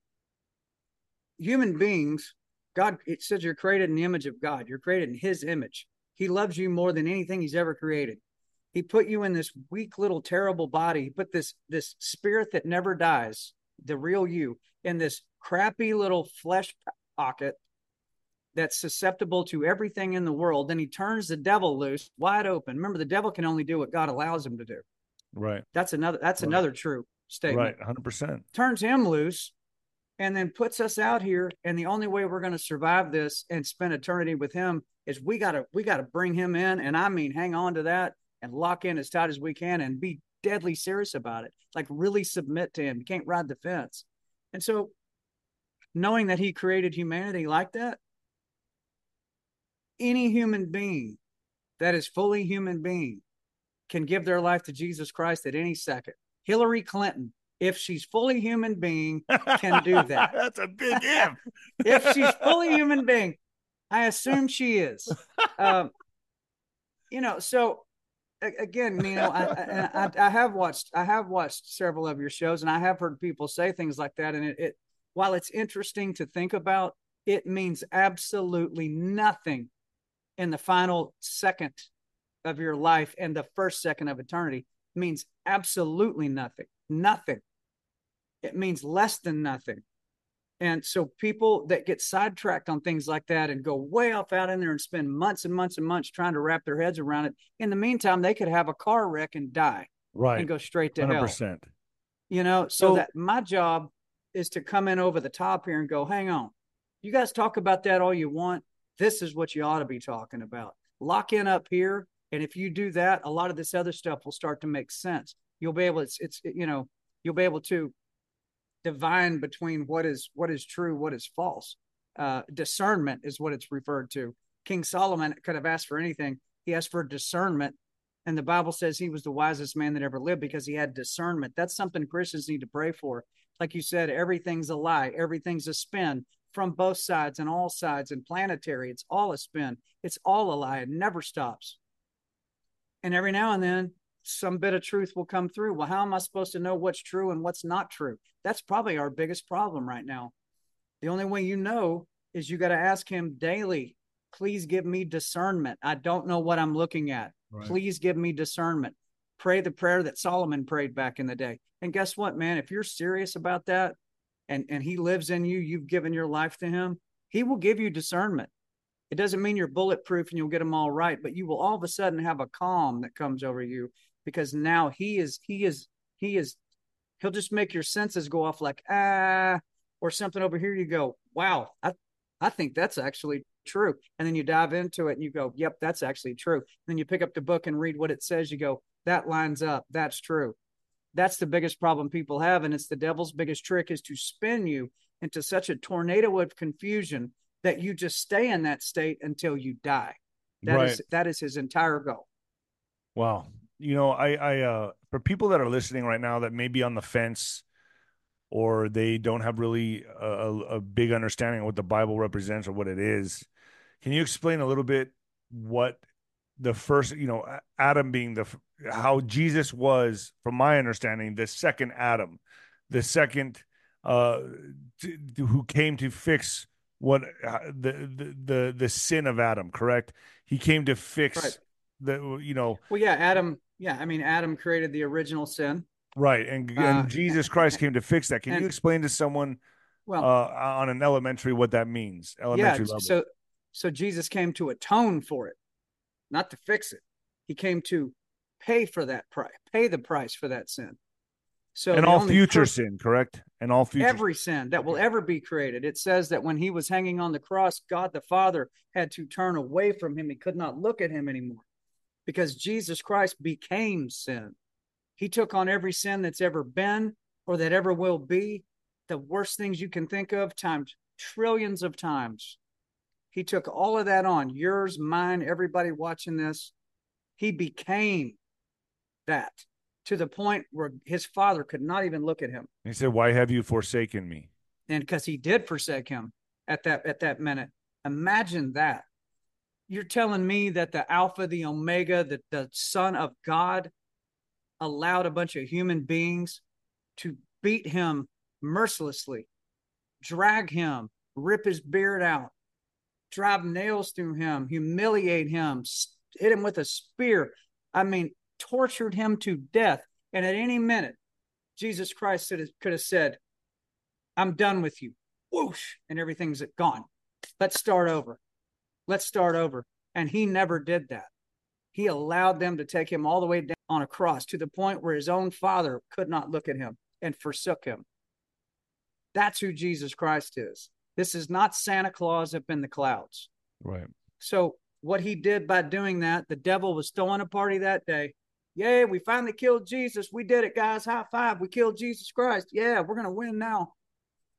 Human beings, God, it says you're created in the image of God. You're created in his image. He loves you more than anything he's ever created. He put you in this weak little terrible body. He put this spirit that never dies, the real you, in this crappy little flesh pocket that's susceptible to everything in the world. Then he turns the devil loose, wide open. Remember, the devil can only do what God allows him to do. Right. That's another true statement. Right, 100%. Turns him loose and then puts us out here. And the only way we're going to survive this and spend eternity with him is we gotta bring him in. And I mean, hang on to that and lock in as tight as we can and be deadly serious about it. Like, really submit to him. You can't ride the fence. And so knowing that he created humanity like that, any human being that is fully human being can give their life to Jesus Christ at any second. Hillary Clinton, if she's fully human being, can do that. That's a big if. If she's fully human being, I assume she is. So again, I have watched several of your shows, and I have heard people say things like that. And it while it's interesting to think about, it means absolutely nothing in the final second of your life and the first second of eternity. It means absolutely nothing. Nothing. It means less than nothing. And so people that get sidetracked on things like that and go way off out in there and spend months and months and months trying to wrap their heads around it. In the meantime, they could have a car wreck and die. Right. And go straight to 100%. hell. So that my job is to come in over the top here and go, hang on. You guys talk about that all you want. This is what you ought to be talking about. Lock in up here. And if you do that, a lot of this other stuff will start to make sense. You'll be able you'll be able to divine between what is true, what is false. Discernment is what it's referred to. King Solomon could have asked for anything. He asked for discernment. And the Bible says he was the wisest man that ever lived because he had discernment. That's something Christians need to pray for. Like you said, everything's a lie. Everything's a spin from both sides and all sides and planetary. It's all a spin. It's all a lie. It never stops. And every now and then, some bit of truth will come through. Well, how am I supposed to know what's true and what's not true? That's probably our biggest problem right now. The only way you know is you got to ask him daily, please give me discernment. I don't know what I'm looking at. Right. Please give me discernment. Pray the prayer that Solomon prayed back in the day. And guess what, man? If you're serious about that and he lives in you, you've given your life to him, he will give you discernment. It doesn't mean you're bulletproof and you'll get them all right, but you will all of a sudden have a calm that comes over you because now he'll just make your senses go off like, or something over here. You go, wow, I think that's actually true. And then you dive into it and you go, yep, that's actually true. And then you pick up the book and read what it says. You go, that lines up. That's true. That's the biggest problem people have. And it's the devil's biggest trick is to spin you into such a tornado of confusion that you just stay in that state until you die. That is his entire goal. Wow. I for people that are listening right now that may be on the fence or they don't have really a big understanding of what the Bible represents or what it is, can you explain a little bit what the first, Adam being how Jesus was, from my understanding, the second Adam, the second who came to fix what the sin of Adam, correct? He came to fix Well, yeah, Adam. Yeah, I mean, Adam created the original sin. Right, and Jesus Christ came to fix that. Can you explain to someone on an elementary what that means? Elementary level. So Jesus came to atone for it, not to fix it. He came to pay for that price, pay the price for that sin. So and all future sin, correct? And all future every sin that will ever be created. It says that when he was hanging on the cross, God the Father had to turn away from him. He could not look at him anymore because Jesus Christ became sin. He took on every sin that's ever been or that ever will be, the worst things you can think of, times trillions of times. He took all of that on, yours, mine, everybody watching this. He became that to the point where his Father could not even look at him. He said, "Why have you forsaken me?" And because he did forsake him at that minute. Imagine that. You're telling me that the Alpha, the Omega, the Son of God allowed a bunch of human beings to beat him mercilessly, drag him, rip his beard out, drive nails through him, humiliate him, hit him with a spear. I mean, tortured him to death. And at any minute, Jesus Christ could have said, I'm done with you. Whoosh. And everything's gone. Let's start over. And he never did that. He allowed them to take him all the way down on a cross to the point where his own Father could not look at him and forsook him. That's who Jesus Christ is. This is not Santa Claus up in the clouds. Right. So what he did by doing that, the devil was throwing a party that day. Yay, we finally killed Jesus. We did it, guys. High five. We killed Jesus Christ. Yeah, we're going to win now.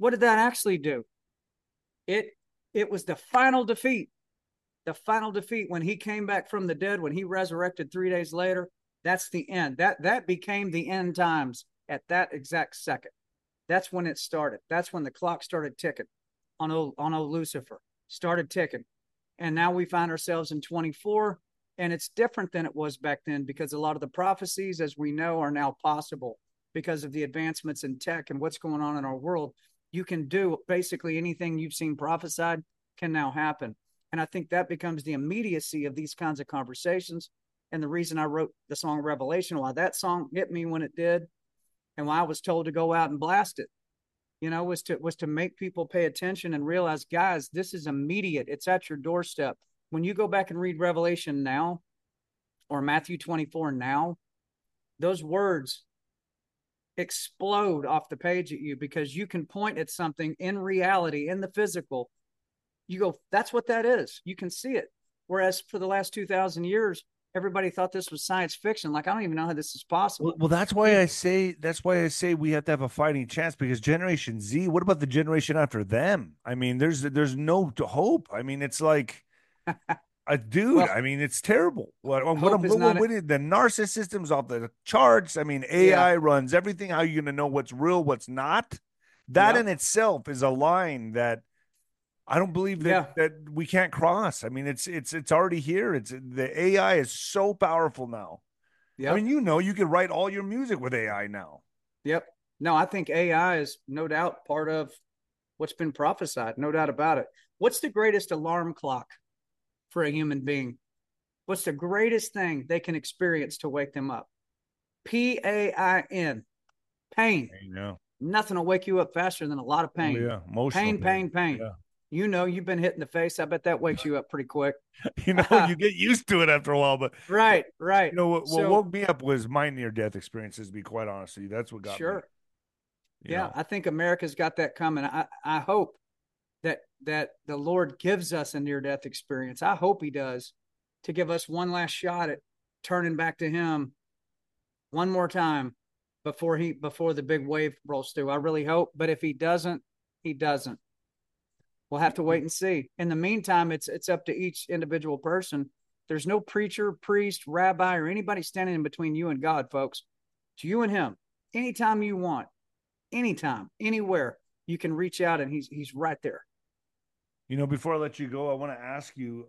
What did that actually do? It was the final defeat. The final defeat when he came back from the dead, when he resurrected 3 days later. That's the end. That became the end times at that exact second. That's when it started. That's when the clock started ticking on old Lucifer. Started ticking. And now we find ourselves in 24, and it's different than it was back then because a lot of the prophecies, as we know, are now possible because of the advancements in tech and what's going on in our world. You can do basically anything you've seen prophesied can now happen. And I think that becomes the immediacy of these kinds of conversations. And the reason I wrote the song Revelation, why that song hit me when it did, and why I was told to go out and blast it, was to make people pay attention and realize, guys, this is immediate. It's at your doorstep. When you go back and read Revelation now, or Matthew 24 now, those words explode off the page at you because you can point at something in reality, in the physical. You go, that's what that is. You can see it. Whereas for the last 2,000 years, everybody thought this was science fiction. Like, I don't even know how this is possible. Well, that's why I say we have to have a fighting chance because Generation Z, what about the generation after them? I mean, there's no hope. I mean, it's like dude, Well, I mean, it's terrible. The narcissist system's off the charts. I mean, AI runs everything. How are you going to know what's real, what's not? That in itself is a line that I don't believe that we can't cross. I mean, it's already here. The AI is so powerful now. Yep. I mean, you can write all your music with AI now. Yep. No, I think AI is no doubt part of what's been prophesied. No doubt about it. What's the greatest alarm clock for a human being? What's the greatest thing they can experience to wake them up? PAIN. Pain. Nothing will wake you up faster than a lot of pain. Oh, yeah. Emotional pain. Yeah. You've been hit in the face. I bet that wakes you up pretty quick. You get used to it after a while, but right. What woke me up was my near-death experiences, to be quite honest with you. That's what got me. Yeah, I think America's got that coming. I hope that the Lord gives us a near-death experience. I hope he does, to give us one last shot at turning back to him one more time before the big wave rolls through. I really hope. But if he doesn't, he doesn't. We'll have to wait and see. In the meantime, it's up to each individual person. There's no preacher, priest, rabbi, or anybody standing in between you and God, folks. It's you and him. Anytime you want, anytime, anywhere, you can reach out, and he's right there. Before I let you go, I want to ask you,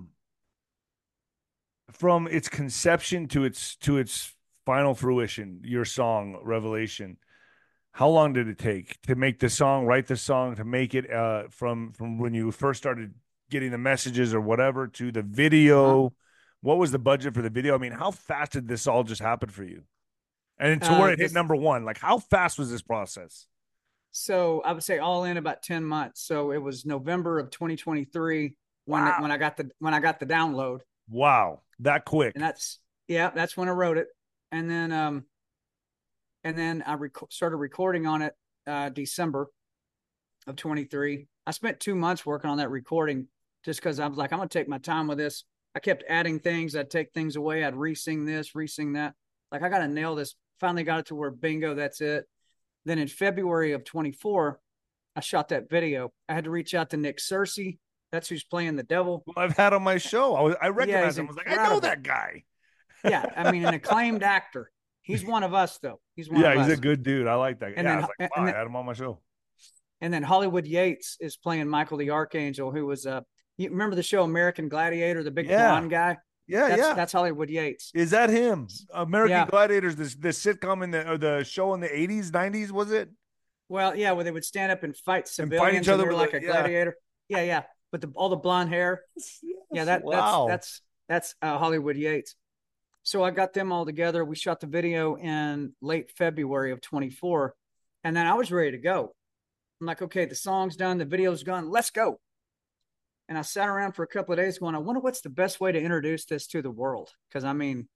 from its conception to its final fruition, your song Revelation, how long did it take to make the song, write the song, to make it from when you first started getting the messages or whatever to the video? Uh-huh. What was the budget for the video? I mean, how fast did this all just happen for you? And to where it hit number one, like how fast was this process? So I would say all in about 10 months. So it was November of 2023 when I got the download. Wow, that quick. And that's when I wrote it. And then I started recording on it December of 23. I spent 2 months working on that recording just because I was like, I'm going to take my time with this. I kept adding things. I'd take things away. I'd re-sing this, re-sing that. Like, I got to nail this. Finally got it to where, bingo, that's it. Then in February of 24, I shot that video. I had to reach out to Nick Searcy. That's who's playing the devil. Well, I've had on my show. I recognized him. I was like, I know that guy. Yeah, I mean, an acclaimed actor. He's one of us, though. He's a good dude. I like that. I was like, I had him on my show. And then Hollywood Yates is playing Michael the Archangel, who was you remember the show American Gladiator, the big blonde guy? That's Hollywood Yates. Is that him? American Gladiators, the sitcom or the show in the 80s, 90s, was it? Well, yeah, where they would stand up and fight civilians and fight each other like a gladiator. Yeah. But all the blonde hair. Yes, that's Hollywood Yates. So I got them all together. We shot the video in late February of 24. And then I was ready to go. I'm like, okay, the song's done. The video's done. Let's go. And I sat around for a couple of days going, I wonder what's the best way to introduce this to the world. Because, I mean,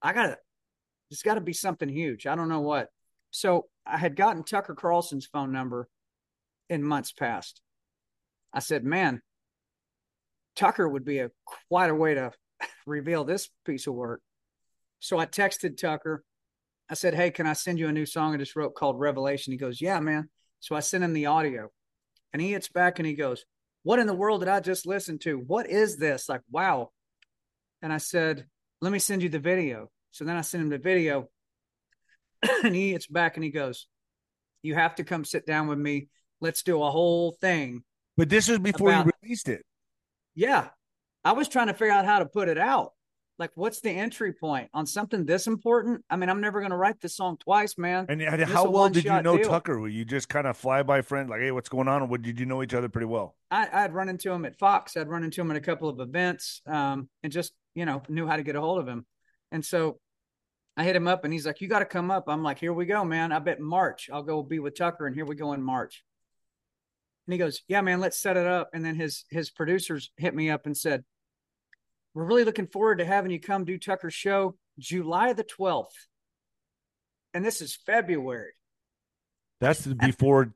it's got to be something huge. I don't know what. So I had gotten Tucker Carlson's phone number in months past. I said, man, Tucker would be quite a way to reveal this piece of work. So I texted Tucker. I said, hey, can I send you a new song I just wrote called Revelation? He goes, yeah, man. So I sent him the audio, and he hits back and he goes, "What in the world did I just listen to? What is this? Like, wow." And I said, "Let me send you the video." So then I sent him the video, and he hits back and he goes, "You have to come sit down with me. Let's do a whole thing." But this was before you released it. Yeah. I was trying to figure out how to put it out. Like, what's the entry point on something this important? I mean, I'm never going to write this song twice, man. And how well did you know Tucker? Were you just kind of fly by friend, like, hey, what's going on? Or did you know each other pretty well? I'd run into him at Fox. I'd run into him at a couple of events, and just, knew how to get a hold of him. And so I hit him up, and he's like, "You got to come up." I'm like, "Here we go, man. I bet in March I'll go be with Tucker, and here we go in March." And he goes, "Yeah, man, let's set it up." And then his producers hit me up and said, "We're really looking forward to having you come do Tucker's show July the 12th." And this is February. That's before.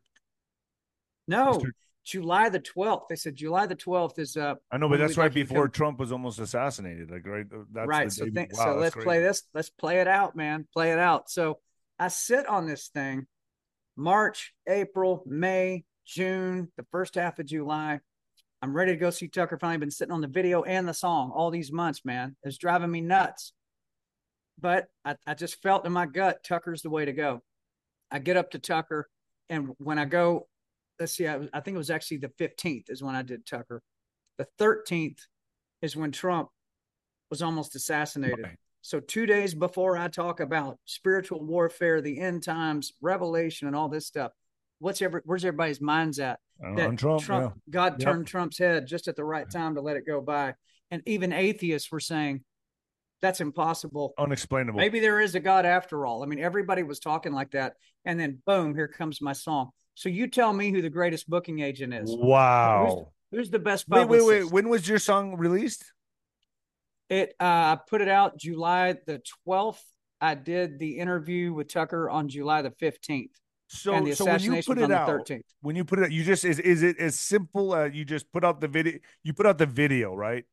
No, Mr. July the 12th. They said July the 12th is I know, but that's right before Trump was almost assassinated. Like, right. That's right. So, so let's play this. Let's play it out, man. Play it out. So I sit on this thing March, April, May, June, the first half of July. I'm ready to go see Tucker. Finally been sitting on the video and the song all these months, man. It's driving me nuts. But I just felt in my gut, Tucker's the way to go. I get up to Tucker, and when I go, let's see, I think it was actually the 15th is when I did Tucker. The 13th is when Trump was almost assassinated. Right. So 2 days before I talk about spiritual warfare, the end times, revelation, and all this stuff, where's everybody's minds at? On Trump, yeah. God turned Trump's head just at the right time to let it go by. And even atheists were saying, that's impossible. Unexplainable. Maybe there is a God after all. I mean, everybody was talking like that. And then boom, here comes my song. So you tell me who the greatest booking agent is. Wow. Who's the best publicist? Wait. When was your song released? I put it out July the 12th. I did the interview with Tucker on July the 15th. So when you put it out, 13th. When you put it out, you just is it as simple? You just put out the video. You put out the video, right?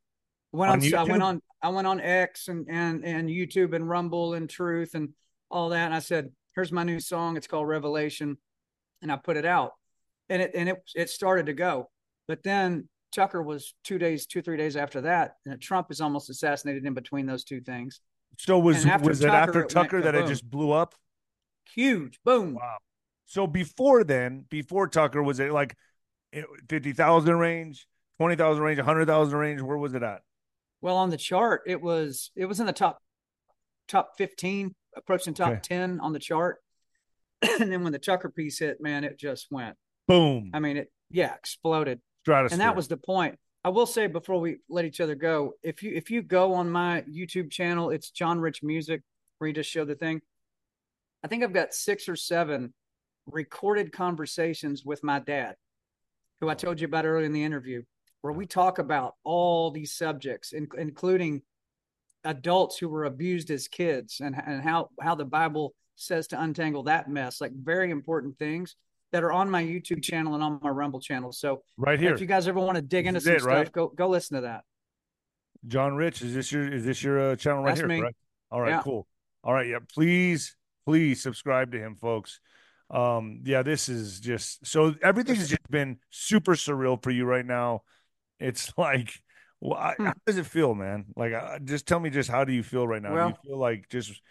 I went on X and YouTube and Rumble and Truth and all that. And I said, "Here's my new song. It's called Revelation," and I put it out, and it started to go. But then Tucker was 3 days after that, and Trump is almost assassinated in between those two things. So was it after Tucker that it just blew up? Huge, boom! Wow. So before Tucker, was it like 50,000 range, 20,000 range, 100,000 range? Where was it at? Well, on the chart, it was in the top 15, approaching top 10 on the chart. And then when the Tucker piece hit, man, it just went boom. I mean, exploded. Stratosphere. And that was the point. I will say before we let each other go, if you go on my YouTube channel, it's John Rich Music, where you just show the thing. I think I've got 6 or 7 recorded conversations with my dad, who I told you about earlier in the interview, where we talk about all these subjects, including adults who were abused as kids and how the Bible says to untangle that mess, like very important things that are on my YouTube channel and on my Rumble channel. So right here, if you guys ever want to dig into some stuff, go listen to that. John Rich, is this your channel right That's here? Me. Correct? All right, cool. All right, yeah, please subscribe to him, folks. This is just so everything's just been super surreal for you right now. It's like, how does it feel, man? Like, just tell me, just how do you feel right now? Well, do you feel like just?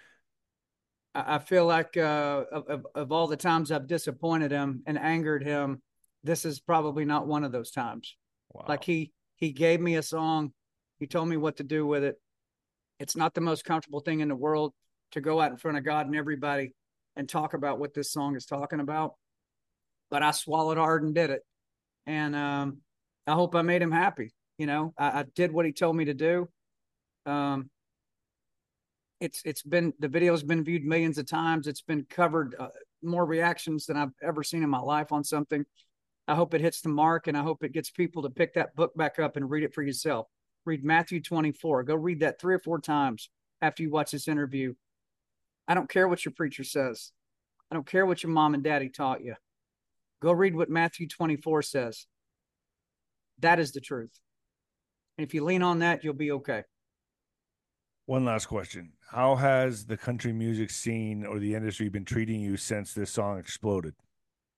I feel like of all the times I've disappointed him and angered him, this is probably not one of those times. Wow. Like he gave me a song, he told me what to do with it. It's not the most comfortable thing in the world to go out in front of God and everybody and talk about what this song is talking about, but I swallowed hard and did it. And I hope I made him happy. I did what he told me to do. It's been, the video's been viewed millions of times. It's been covered, more reactions than I've ever seen in my life on something. I hope it hits the mark, and I hope it gets people to pick that book back up and read it for yourself. Read Matthew 24. Go read that 3 or 4 times after you watch this interview. I don't care what your preacher says. I don't care what your mom and daddy taught you. Go read what Matthew 24 says. That is the truth. And if you lean on that, you'll be okay. One last question. How has the country music scene or the industry been treating you since this song exploded?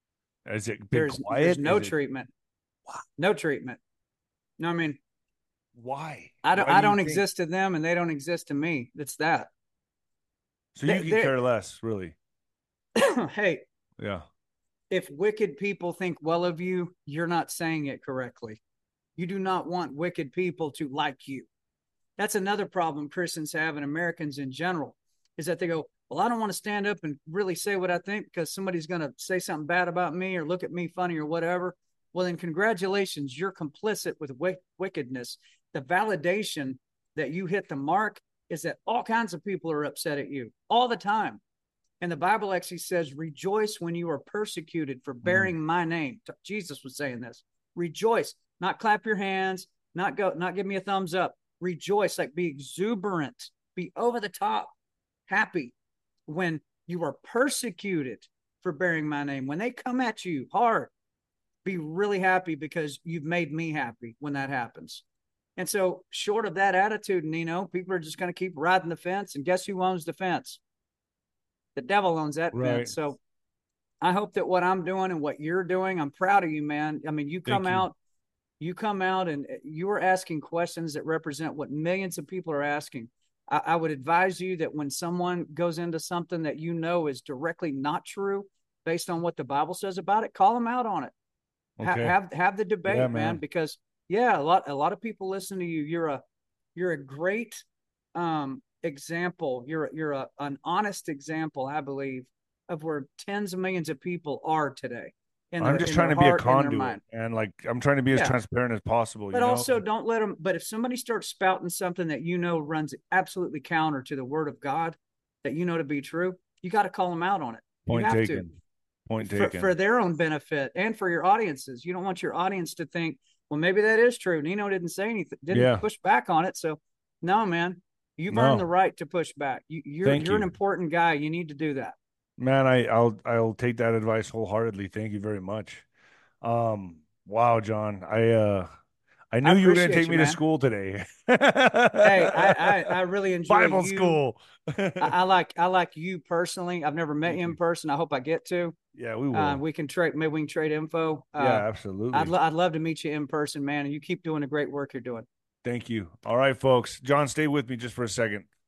Has it been There's quiet? no Is it, treatment. No treatment. No, I mean, why? I don't Why do you think? exist to them and they don't exist to me. It's that. So you could care less, really. Hey, Yeah. if wicked people think well of you, you're not saying it correctly. You do not want wicked people to like you. That's another problem Christians have, and Americans in general, is that they go, well, I don't want to stand up and really say what I think because somebody's going to say something bad about me or look at me funny or whatever. Well, then congratulations, you're complicit with wickedness. The validation that you hit the mark is that all kinds of people are upset at you all the time. And the Bible actually says, rejoice when you are persecuted for bearing my name. Jesus was saying this. Rejoice, not clap your hands, not give me a thumbs up. Rejoice, like be exuberant, be over the top, happy when you are persecuted for bearing my name. When they come at you hard, be really happy because you've made me happy when that happens. And so short of that attitude, Nino, people are just going to keep riding the fence. And guess who owns the fence? The devil owns that fence. So I hope that what I'm doing and what you're doing, I'm proud of you, man. I mean, you come out and you are asking questions that represent what millions of people are asking. I would advise you that when someone goes into something that you know is directly not true, based on what the Bible says about it, call them out on it. Okay. Have the debate, man. Because a lot of people listen to you. You're a great example. You're an honest example, I believe, of where tens of millions of people are today. I'm just trying to be a conduit, and like I'm trying to be as transparent as possible. But also don't let them. But if somebody starts spouting something that you know runs absolutely counter to the Word of God, that you know to be true, you got to call them out on it. Point taken. Point taken. For their own benefit and for your audiences. You don't want your audience to think, well, maybe that is true. Nino didn't say anything, didn't push back on it. So, no, man, you've earned the right to push back. You're an important guy. You need to do that. Man, I'll take that advice wholeheartedly. Thank you very much. Wow, John, I knew you were going to take me to school today. Hey, I really enjoy Bible school. I like you personally. I've never met you in person. I hope I get to. Yeah, we will. We can trade. Maybe we can trade info. Yeah, absolutely. I'd love to meet you in person, man. And you keep doing the great work you're doing. Thank you. All right, folks. John, stay with me just for a second.